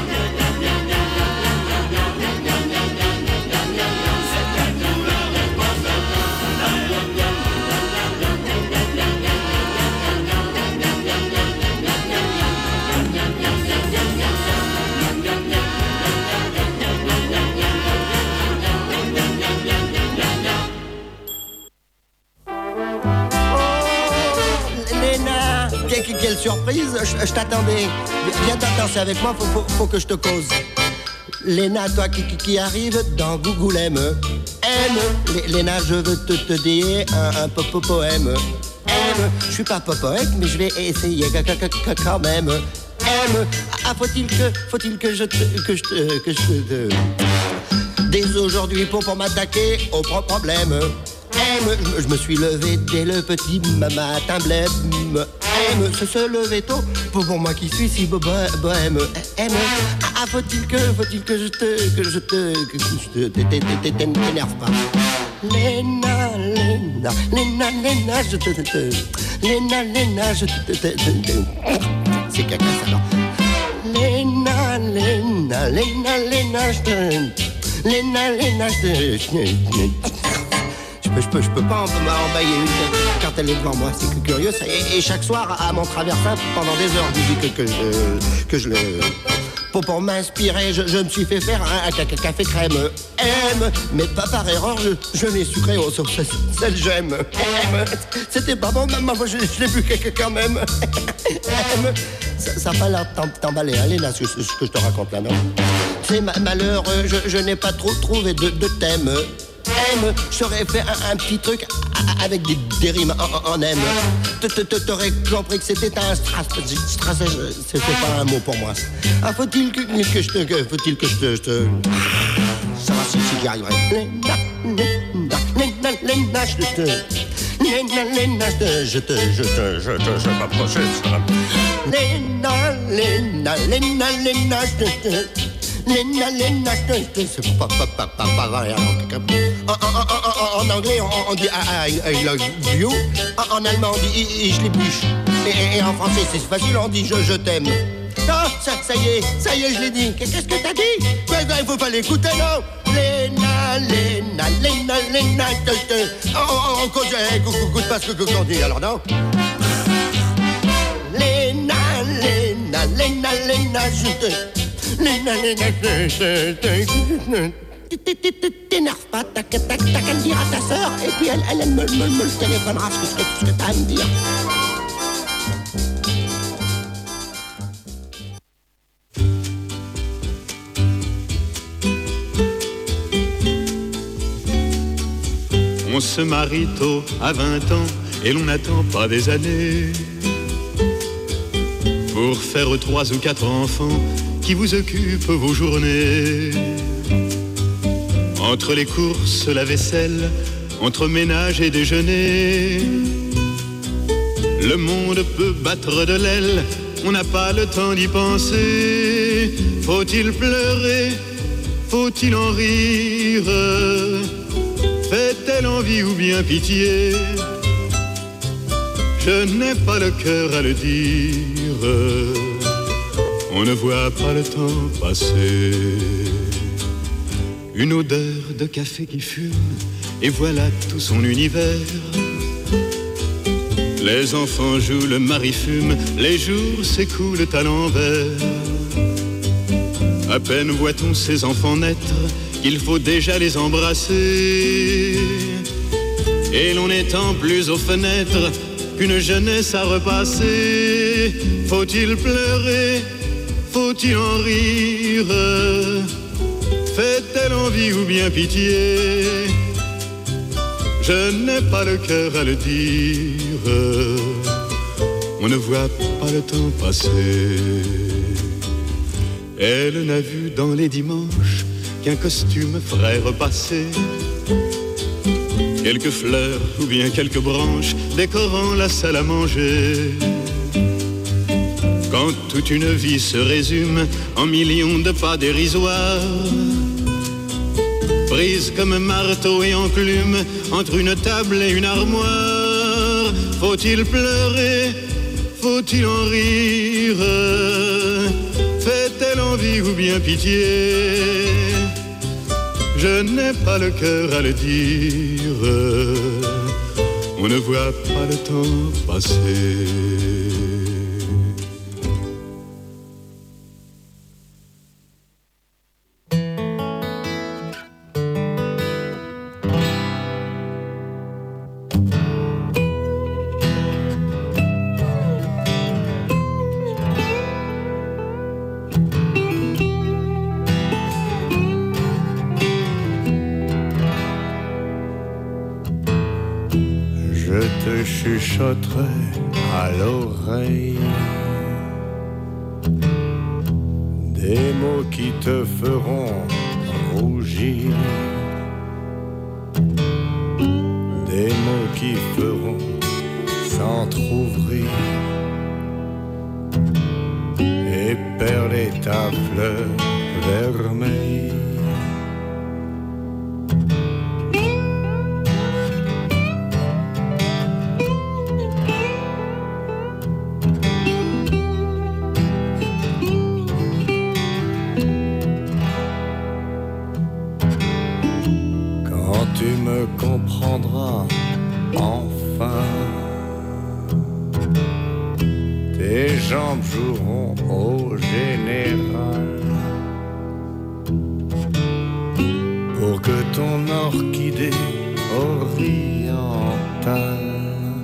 c'est quelle couleur une pomme de
Léna, que- que- quelle surprise, je, je t'attendais. Viens t'attendre avec moi, faut, faut, faut que je te cause. Léna, toi qui, qui, qui arrive dans Google M. M. Léna, je veux te, te dire un, un popo poème. M. Je suis pas poète, mais je vais essayer quand même. M. Ah, faut-il que, faut-il que je te, que je te, que je te... Dès aujourd'hui pour, pour m'attaquer au problème. M. Je me suis levé dès le petit matin blême. M. Se, se lever tôt pour, pour moi qui suis si bohème. M. Ah, faut-il que, faut-il que je te, que je te, que je te, t'énerve pas. Léna, Léna, Léna, Léna, je te, te, Léna, Léna, je te, te, te, c'est caca ça, non? Léna, Léna, Léna, Léna, je te, Léna, Léna, je te, je peux, je peux, je peux pas m'embailler une quand elle est devant moi, c'est que curieux. Et, et chaque soir, à mon traversin, pendant des heures, je dis que, que je, que je le... Pour, pour m'inspirer, je, je me suis fait faire un, un café crème. M, mais pas par erreur, je, je l'ai sucré au sauce, celle j'aime. M, c'était pas bon, maman, je, je l'ai bu quand même. M, ça, ça a pas l'air t'emballer, allez là, ce, ce que je te raconte là, non? C'est ma, malheureux, je, je n'ai pas trop trouvé de, de thème. M, j'aurais fait un, un petit truc avec des, des rimes en, en M. T'aurais compris que c'était un strass, strass, c'était pas un mot pour moi. Ah, faut-il que, que je te, que, faut-il que je te, je te... Ça va si, si j'y arriverai. Léna, Léna, Léna, Léna, je te, Léna, Léna, je te, je te, je te, je m'approche. Léna, Léna, Léna, Léna, je te. Léna, Léna, c'est pas, pas, pas, pas, pas vrai. En, en, en, en anglais, on, on dit I, I love you. En, en allemand, on dit je l'épluche. Et, et en français, c'est facile, on dit je, je t'aime. Non, ça, ça y est, ça y est, je l'ai dit. Qu'est-ce que t'as dit? Ben, ben, il faut pas l'écouter, non? Léna, Léna, Léna, Léna, on, on, on écoute pas ce que qu'on dit, alors non? Léna, Léna, Léna, Léna, je te... T'énerve pas, t'as qu'à le dire à ta sœur, et puis elle, elle, elle me, me, me le téléphonera, ce que, ce que t'as à me dire.
On se marie tôt à vingt ans, et l'on n'attend pas des années pour faire trois ou quatre enfants qui vous occupent vos journées. Entre les courses, la vaisselle, entre ménage et déjeuner, le monde peut battre de l'aile, on n'a pas le temps d'y penser. Faut-il pleurer? Faut-il en rire? Fait-elle envie ou bien pitié? Je n'ai pas le cœur à le dire, on ne voit pas le temps passer. Une odeur de café qui fume, et voilà tout son univers. Les enfants jouent, le mari fume, les jours s'écoulent à l'envers. À peine voit-on ces enfants naître, qu'il faut déjà les embrasser. Et l'on n'étend plus aux fenêtres qu'une jeunesse à repasser. Faut-il pleurer? Faut-il en rire? Fait-elle envie ou bien pitié? Je n'ai pas le cœur à le dire, on ne voit pas le temps passer. Elle n'a vu dans les dimanches qu'un costume ferait repasser quelques fleurs ou bien quelques branches décorant la salle à manger. Quand toute une vie se résume en millions de pas dérisoires, prise comme marteau et enclume entre une table et une armoire. Faut-il pleurer? Faut-il en rire? Fait-elle envie ou bien pitié? Je n'ai pas le cœur à le dire, on ne voit pas le temps passer. te chuchoterai à l'oreille des mots qui te feront rougir, des mots qui feront s'entr'ouvrir et perler ta fleur vermeille. Tu me comprendras enfin. Tes jambes joueront au général pour que ton orchidée orientale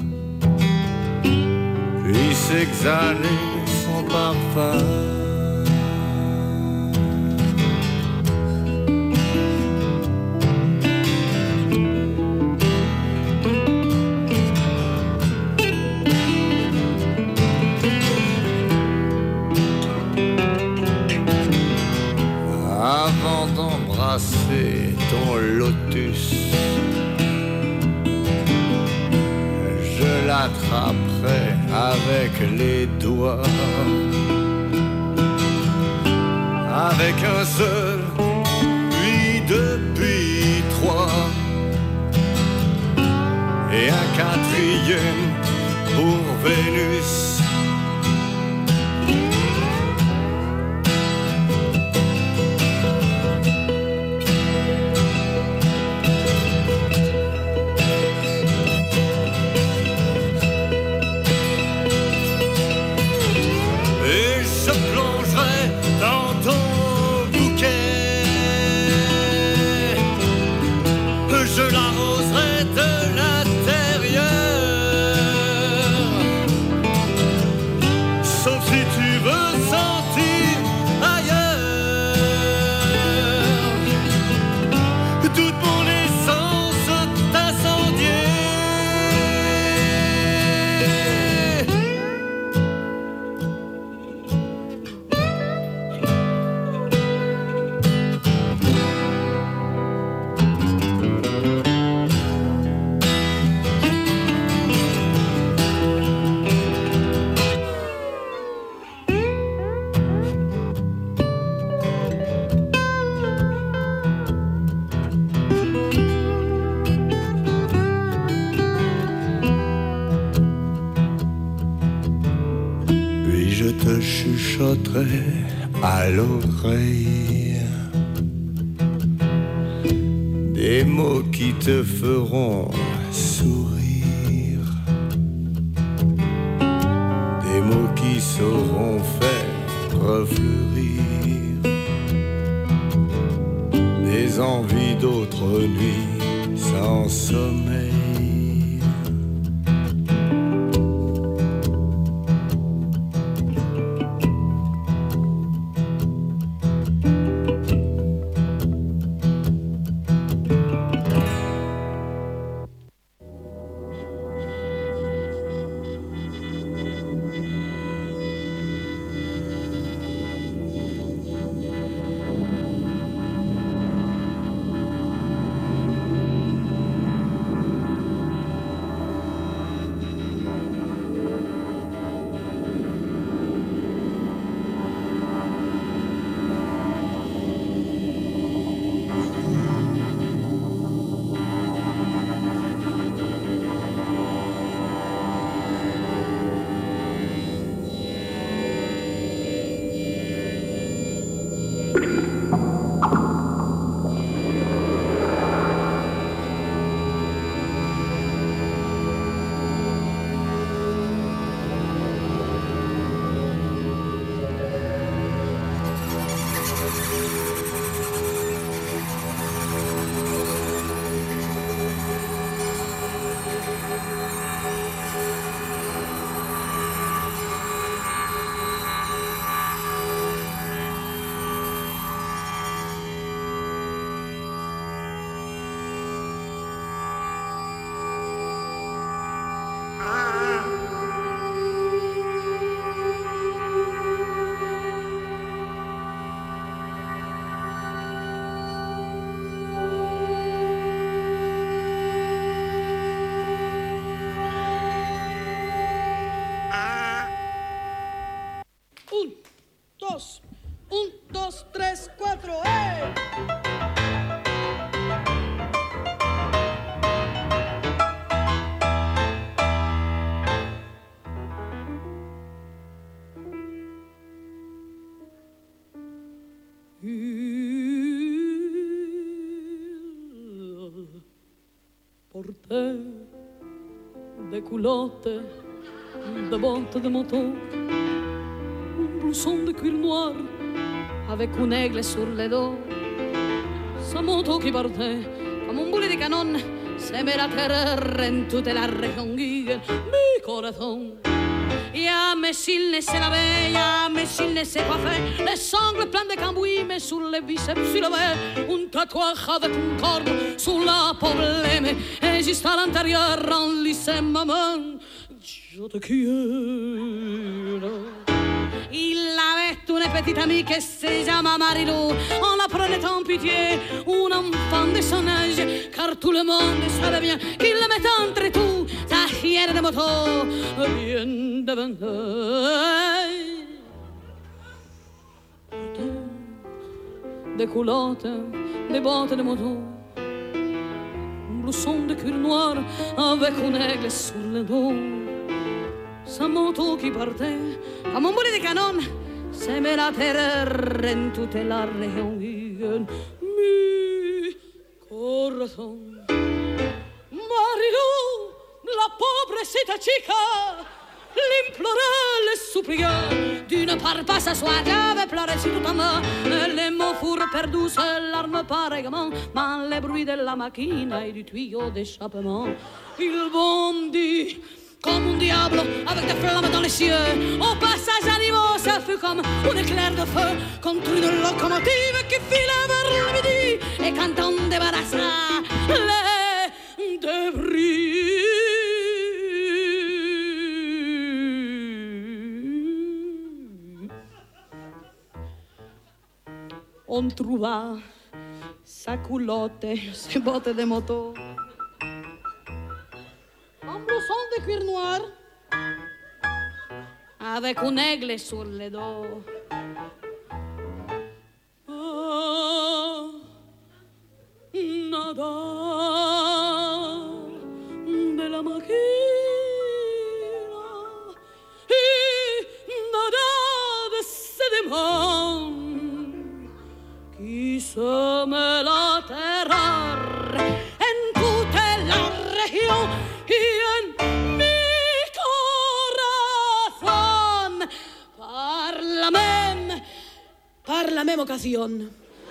puisse exhaler son parfum. Ton lotus, je l'attraperai avec les doigts, avec un seul, puis deux, puis trois, et un quatrième pour Vénus. À l'oreille des mots qui te feront sourire, des mots qui sauront faire refleurir des envies d'autres nuits sans sommeil.
portait des culottes, des bottes de moto, un blouson de cuir noir avec un aigle sur le dos. Sa moto qui partait comme un boulet de canon semait la terreur en toute la région. Mi corazon. Ya mais s'il ne se lavait, ya mais s'il ne se coiffait, les ongles pleins de cambouis, mais sur les biceps il avait un tatouage avec un corps sur la problème. Et juste à l'intérieur, en lycée, maman, je te quiero. Il avait une petite amie qui se llama Marilou. On la prenait en pitié, un enfant de son âge, car tout le monde savait bien qu'il le mettait entre tout, sa fière de moto, bien devant elle. Des culottes, des bottes de moto, un blouson de cuir noir avec un aigle sur le dos. Sa moto qui partait comme un boulet de canon semait la terreur en toute la région. Mi corazon. Marilou, la pobrecita chica, l'implorait, le supplia d'une part pas s'asseoir. J'avais pleuré si tout en bas, les mots furent perdus, ses larmes pareillement, mais les bruits de la machine et du tuyau d'échappement. Il bondit comme un diable avec des flammes dans les cieux. Au passage animaux, ça fut comme un éclair de feu contre une locomotive qui filait vers le midi. Et quand on débarrassa les débris, on trouva sa culotte, ses bottes de moto, un blouson de cuir noir avec un aigle sur le dos. Ah, nada de la máquina y nada de ce démon qui sème la terreur en toute la région. Y en mi corazón, par la même, par la même occasion.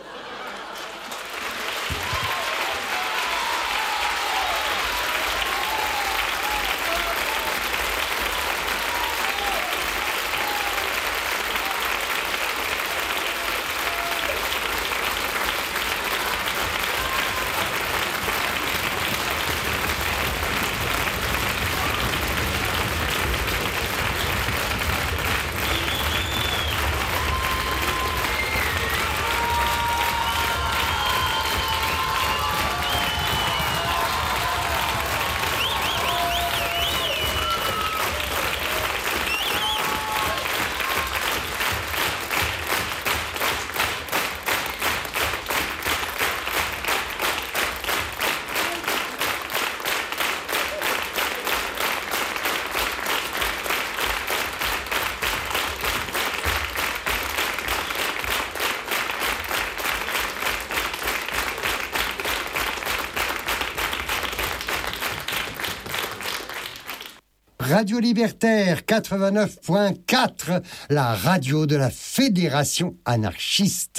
Radio Libertaire quatre-vingt-neuf point quatre, la radio de la Fédération anarchiste.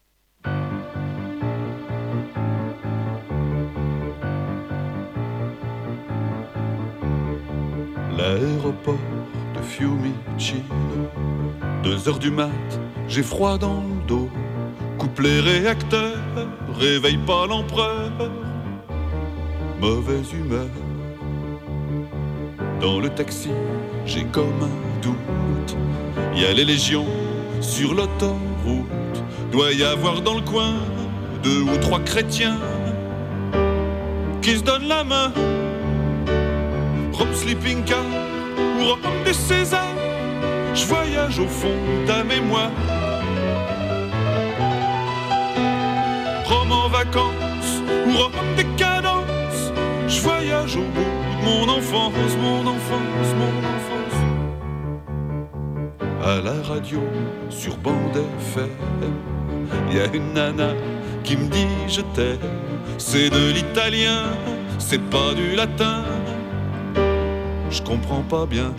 L'aéroport de Fiumicino, deux heures du mat, j'ai froid dans le dos. Coupe les réacteurs, réveille pas l'empereur. Mauvaise humeur. Dans le taxi, j'ai comme un doute. Y a les légions sur l'autoroute. Doit y avoir dans le coin deux ou trois chrétiens qui se donnent la main. Rome sleeping car ou Rome des Césars. Je voyage au fond de ta mémoire. Rome en vacances ou Rome des cadences. Je voyage au bout de mon enfance, mon enfance, mon enfance. À la radio, sur bande F M, y a une nana qui me dit je t'aime. C'est de l'italien, c'est pas du latin. Je comprends pas bien.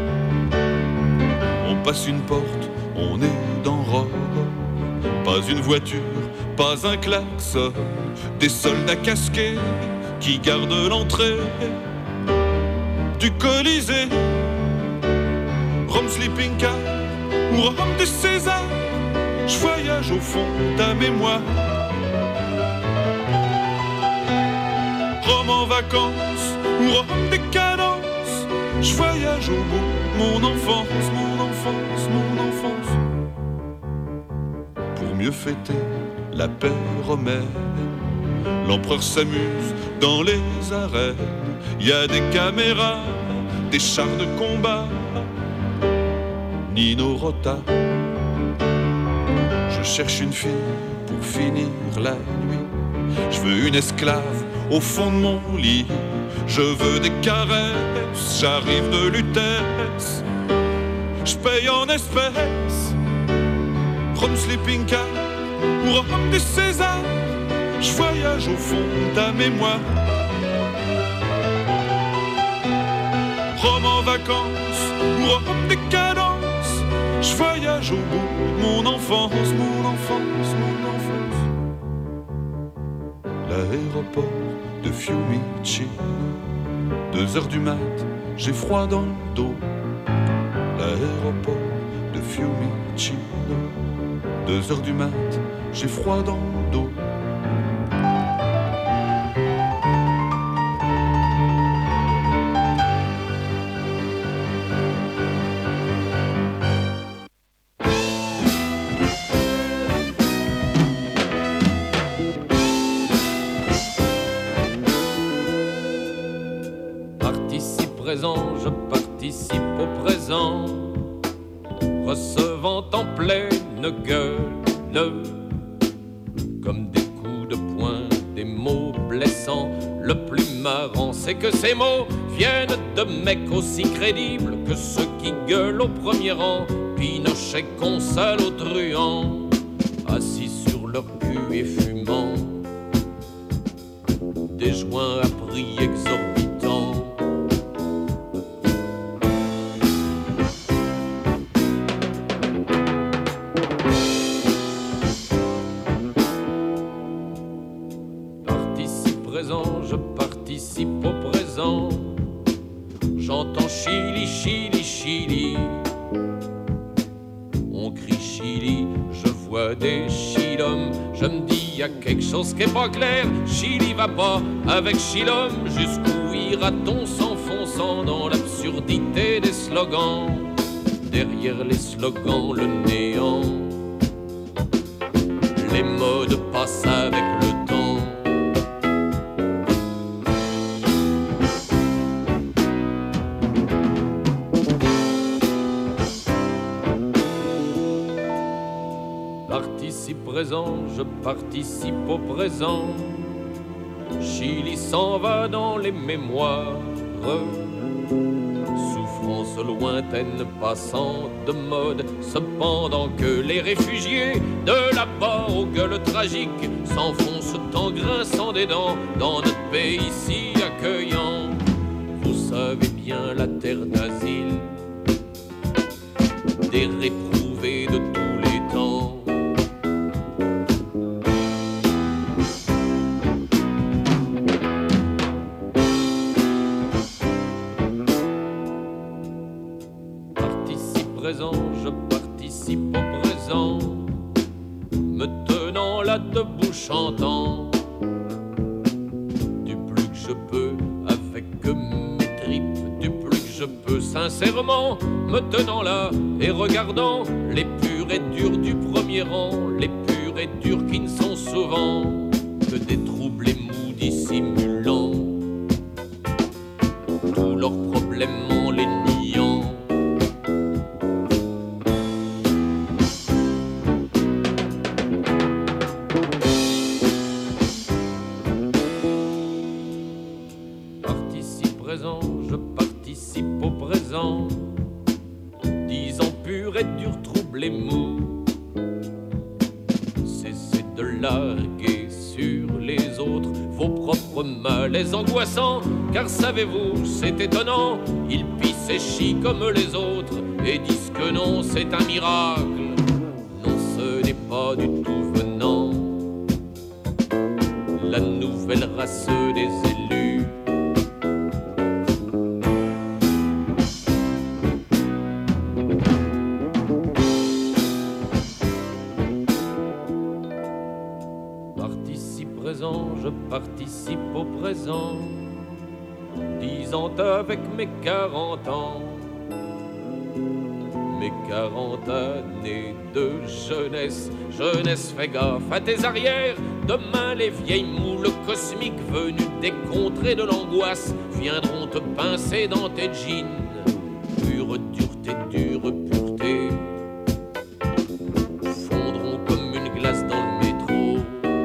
On passe une porte, on est dans Rome. Pas une voiture, pas un klaxon. Des soldats casqués qui gardent l'entrée du Colisée. Rome Sleeping Car ou Rome de César, je voyage au fond de ta mémoire. Rome en vacances ou Rome décadence, je voyage au bout de mon enfance, mon enfance, mon enfance. Pour mieux fêter la paix romaine, l'empereur s'amuse dans les arènes. Y a des caméras, des chars de combat, Nino Rota. Je cherche une fille pour finir la nuit. Je veux une esclave au fond de mon lit. Je veux des caresses, j'arrive de Lutèce. Je paye en espèces. Rome Sleeping Car ou Rome des Césars, je voyage au fond de ta mémoire. Rome en vacances ou Rome décadence, je voyage au bout de mon enfance, mon enfance, mon enfance. L'aéroport de Fiumicino, deux heures du mat, j'ai froid dans le dos. L'aéroport de Fiumicino, deux heures du mat, j'ai froid dans le dos.
Je participe au présent, recevant en pleine gueule, comme des coups de poing, des mots blessants. Le plus marrant, c'est que ces mots viennent de mecs aussi crédibles que ceux qui gueulent au premier rang. Pinochet, Gonzalo, Truand, assis sur leur cul et fumant des joints à prix exorbitants. Je participe au présent, j'entends Chili, Chili, Chili. On crie Chili, je vois des Chilom. Je me dis y a quelque chose qui est pas clair. Chili va pas avec Chilom. Jusqu'où ira-t-on s'enfonçant dans l'absurdité des slogans? Derrière les slogans, le néant. Les modes passent avec le temps. Participe présent, je participe au présent. Chili s'en va dans les mémoires. Souffrance lointaine passant de mode. Cependant que les réfugiés de là-bas aux gueules tragiques s'enfoncent en grinçant des dents dans notre pays si accueillant. Vous savez bien la terre d'asile des réprouvés de tous les temps. Je participe au présent, me tenant là debout chantant du plus que je peux avec mes tripes, du plus que je peux sincèrement, me tenant là et regardant les purs et durs du premier rang, les purs et durs qui ne sont souvent que des troubles et mous dissimulants, tous leurs problèmes en les niant. Je participe au présent, disant pur et dur, trouble et mou. Cessez de larguer sur les autres vos propres propre malaise angoissant. Car savez-vous, c'est étonnant, ils pissent et chient comme les autres et disent que non, c'est un miracle. Non, ce n'est pas du tout venant. La nouvelle race des élus. Participe présent, je participe au présent, dix ans avec mes quarante ans. Mes quarante années de jeunesse, jeunesse, fais gaffe à tes arrières. Demain les vieilles moules cosmiques venues des contrées de l'angoisse viendront te pincer dans tes jeans. Pure dureté, dure pureté, fondront comme une glace dans le métro.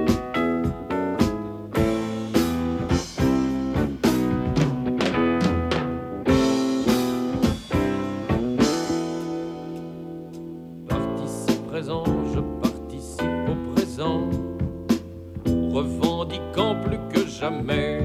Je participe au présent, revendiquant plus que jamais,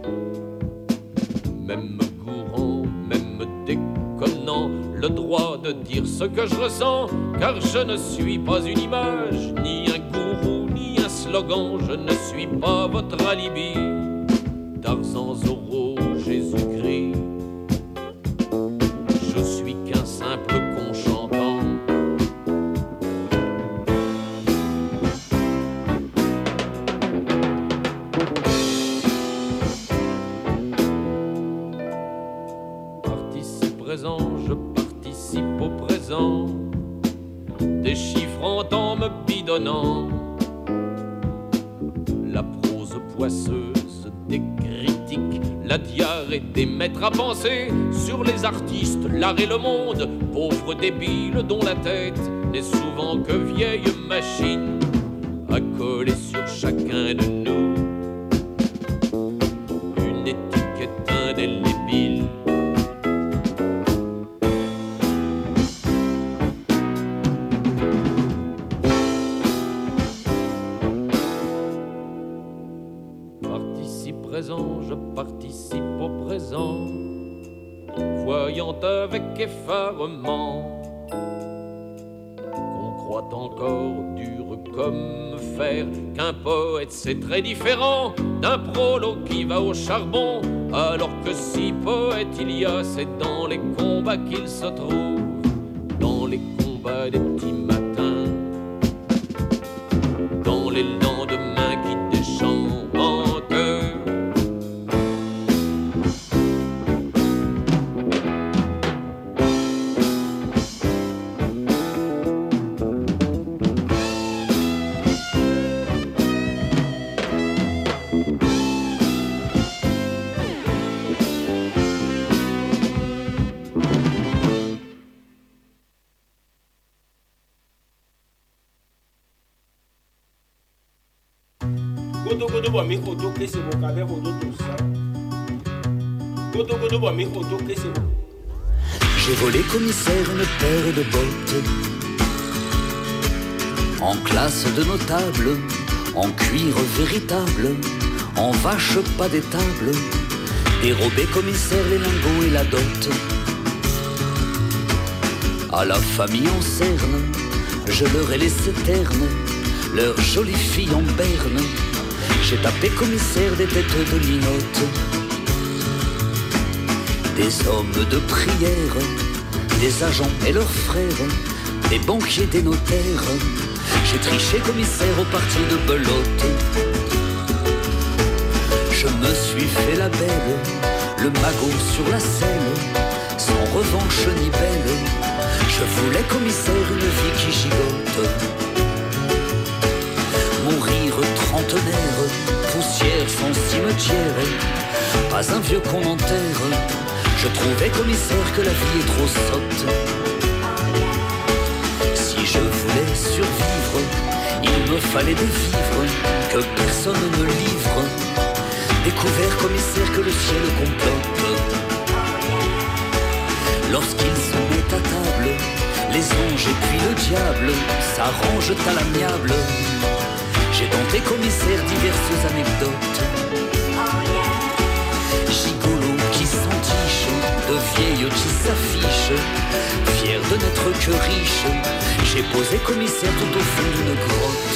même gourant, même déconnant, le droit de dire ce que je ressens, car je ne suis pas une image, ni un gourou, ni un slogan, je ne suis pas votre alibi, Tarzan, Zorro, Jésus-Christ, je suis qu'un simple con chantant. Je participe au présent, déchiffrant en me bidonnant la prose poisseuse des critiques, la diarrhée des maîtres à penser sur les artistes, l'art et le monde, pauvres débiles dont la tête n'est souvent que vieille machine à coller sur chacun de nous une étiquette indélébile. Je participe au présent, voyant avec effarement qu'on croit encore dur comme fer, qu'un poète c'est très différent d'un prolo qui va au charbon, alors que si poète il y a, c'est dans les combats qu'il se trouve, dans les combats des petits matins, dans les lendemains qui déchantent.
J'ai volé commissaire une paire de bottes en classe de notable, en cuir véritable, en vache pas d'étable, dérobé commissaire les lingots et la dot. À la famille en cerne, je leur ai laissé terne, leur jolie fille en berne. J'ai tapé commissaire des têtes de linotte, des hommes de prière, des agents et leurs frères, des banquiers, des notaires. J'ai triché commissaire au parti de belote. Je me suis fait la belle, le magot sur la selle, sans revanche ni belle. Je voulais commissaire une vie qui gigote. Mourir trentenaire, poussière sans cimetière, pas un vieux qu'on enterre. Je trouvais commissaire que la vie est trop sotte. Si je voulais survivre, il me fallait des vivres que personne ne livre. Découvert commissaire que le ciel complote. Lorsqu'ils se mettent à table, les anges et puis le diable s'arrangent à l'amiable. J'ai tenté commissaire diverses anecdotes. Fier de n'être que riche, j'ai posé commissaire tout au fond d'une grotte.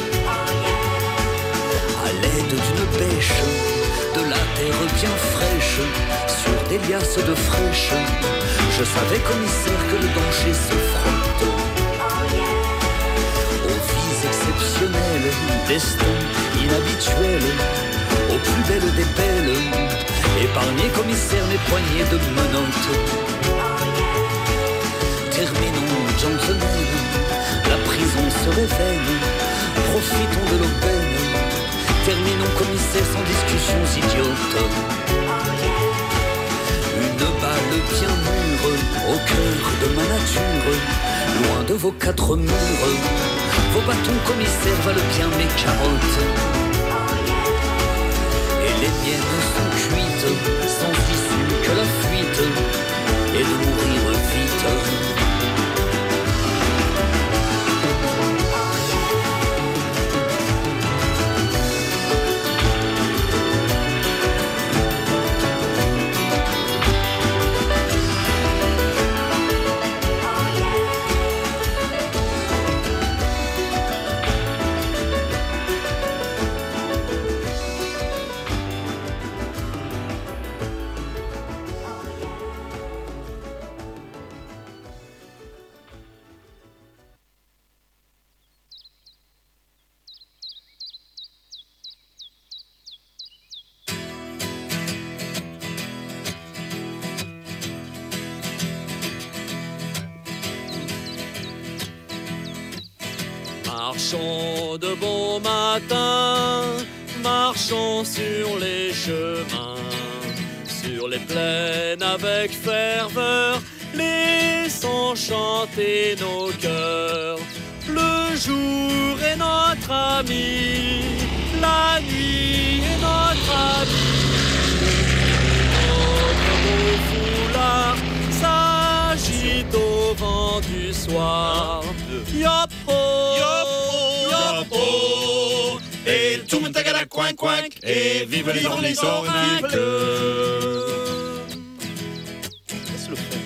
À l'aide d'une pêche, de la terre bien fraîche, sur des liasses de fraîche, je savais commissaire que le danger se frotte. Aux vies exceptionnelles, destin inhabituel, aux plus belles des belles, épargnez commissaire mes poignées de menottes. Terminons, gentlemen, la prison se révèle, profitons de l'aubaine, terminons commissaire sans discussions idiotes. Une balle bien mûre au cœur de ma nature, loin de vos quatre murs, vos bâtons commissaires valent bien mes carottes. Et les miennes sont cuites, sans issue que la fuite, et de mourir vite.
Marchons de bon matin, marchons sur les chemins, sur les plaines avec ferveur, laissons chanter nos cœurs. Le jour est notre ami, la nuit est notre ami. Notre beau foulard s'agite au vent du soir. Yopo, yopo,
et tout le monde tagada coin coin, et vive les ornithorynques.
Laisse-le faire.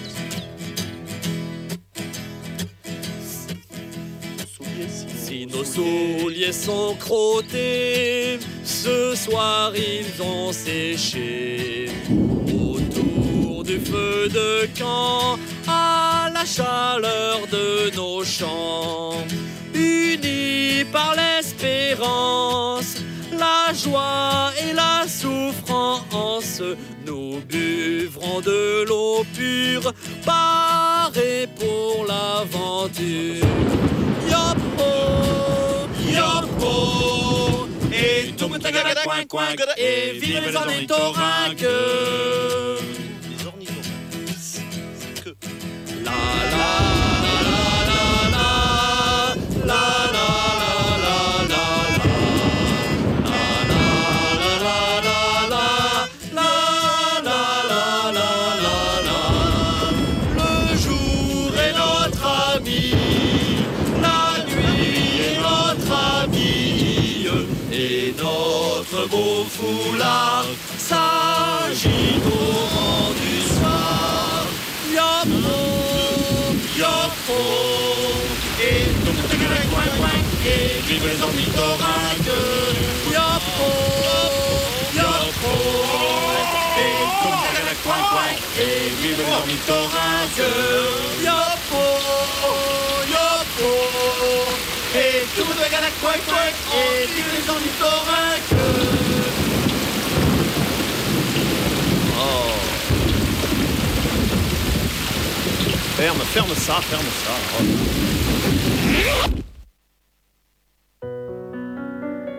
Si nos souliers sont crottés, ce soir ils ont séché. Autour du feu de camp, à la chaleur de nos chants, unis par l'espérance, la joie et la souffrance, nous buvrons de l'eau pure, parés pour l'aventure. Yopo, yopo, et tout le monde tagada coin coin, et vive les ornithorynques. La la la la la la la la la Le jour est notre ami, la nuit est notre ami, et notre beau foulard s'agite au vent du soir. Yopo, yopo, et tout le monde coin coin, et vive les ornithorynques. Yopo, yopo, et tout le monde coin coin, et vive les ornithorynques. Yopo, yopo, et tout le monde coin coin, et vive les ornithorynques. Oh. Ferme, ferme ça, ferme ça. Oh.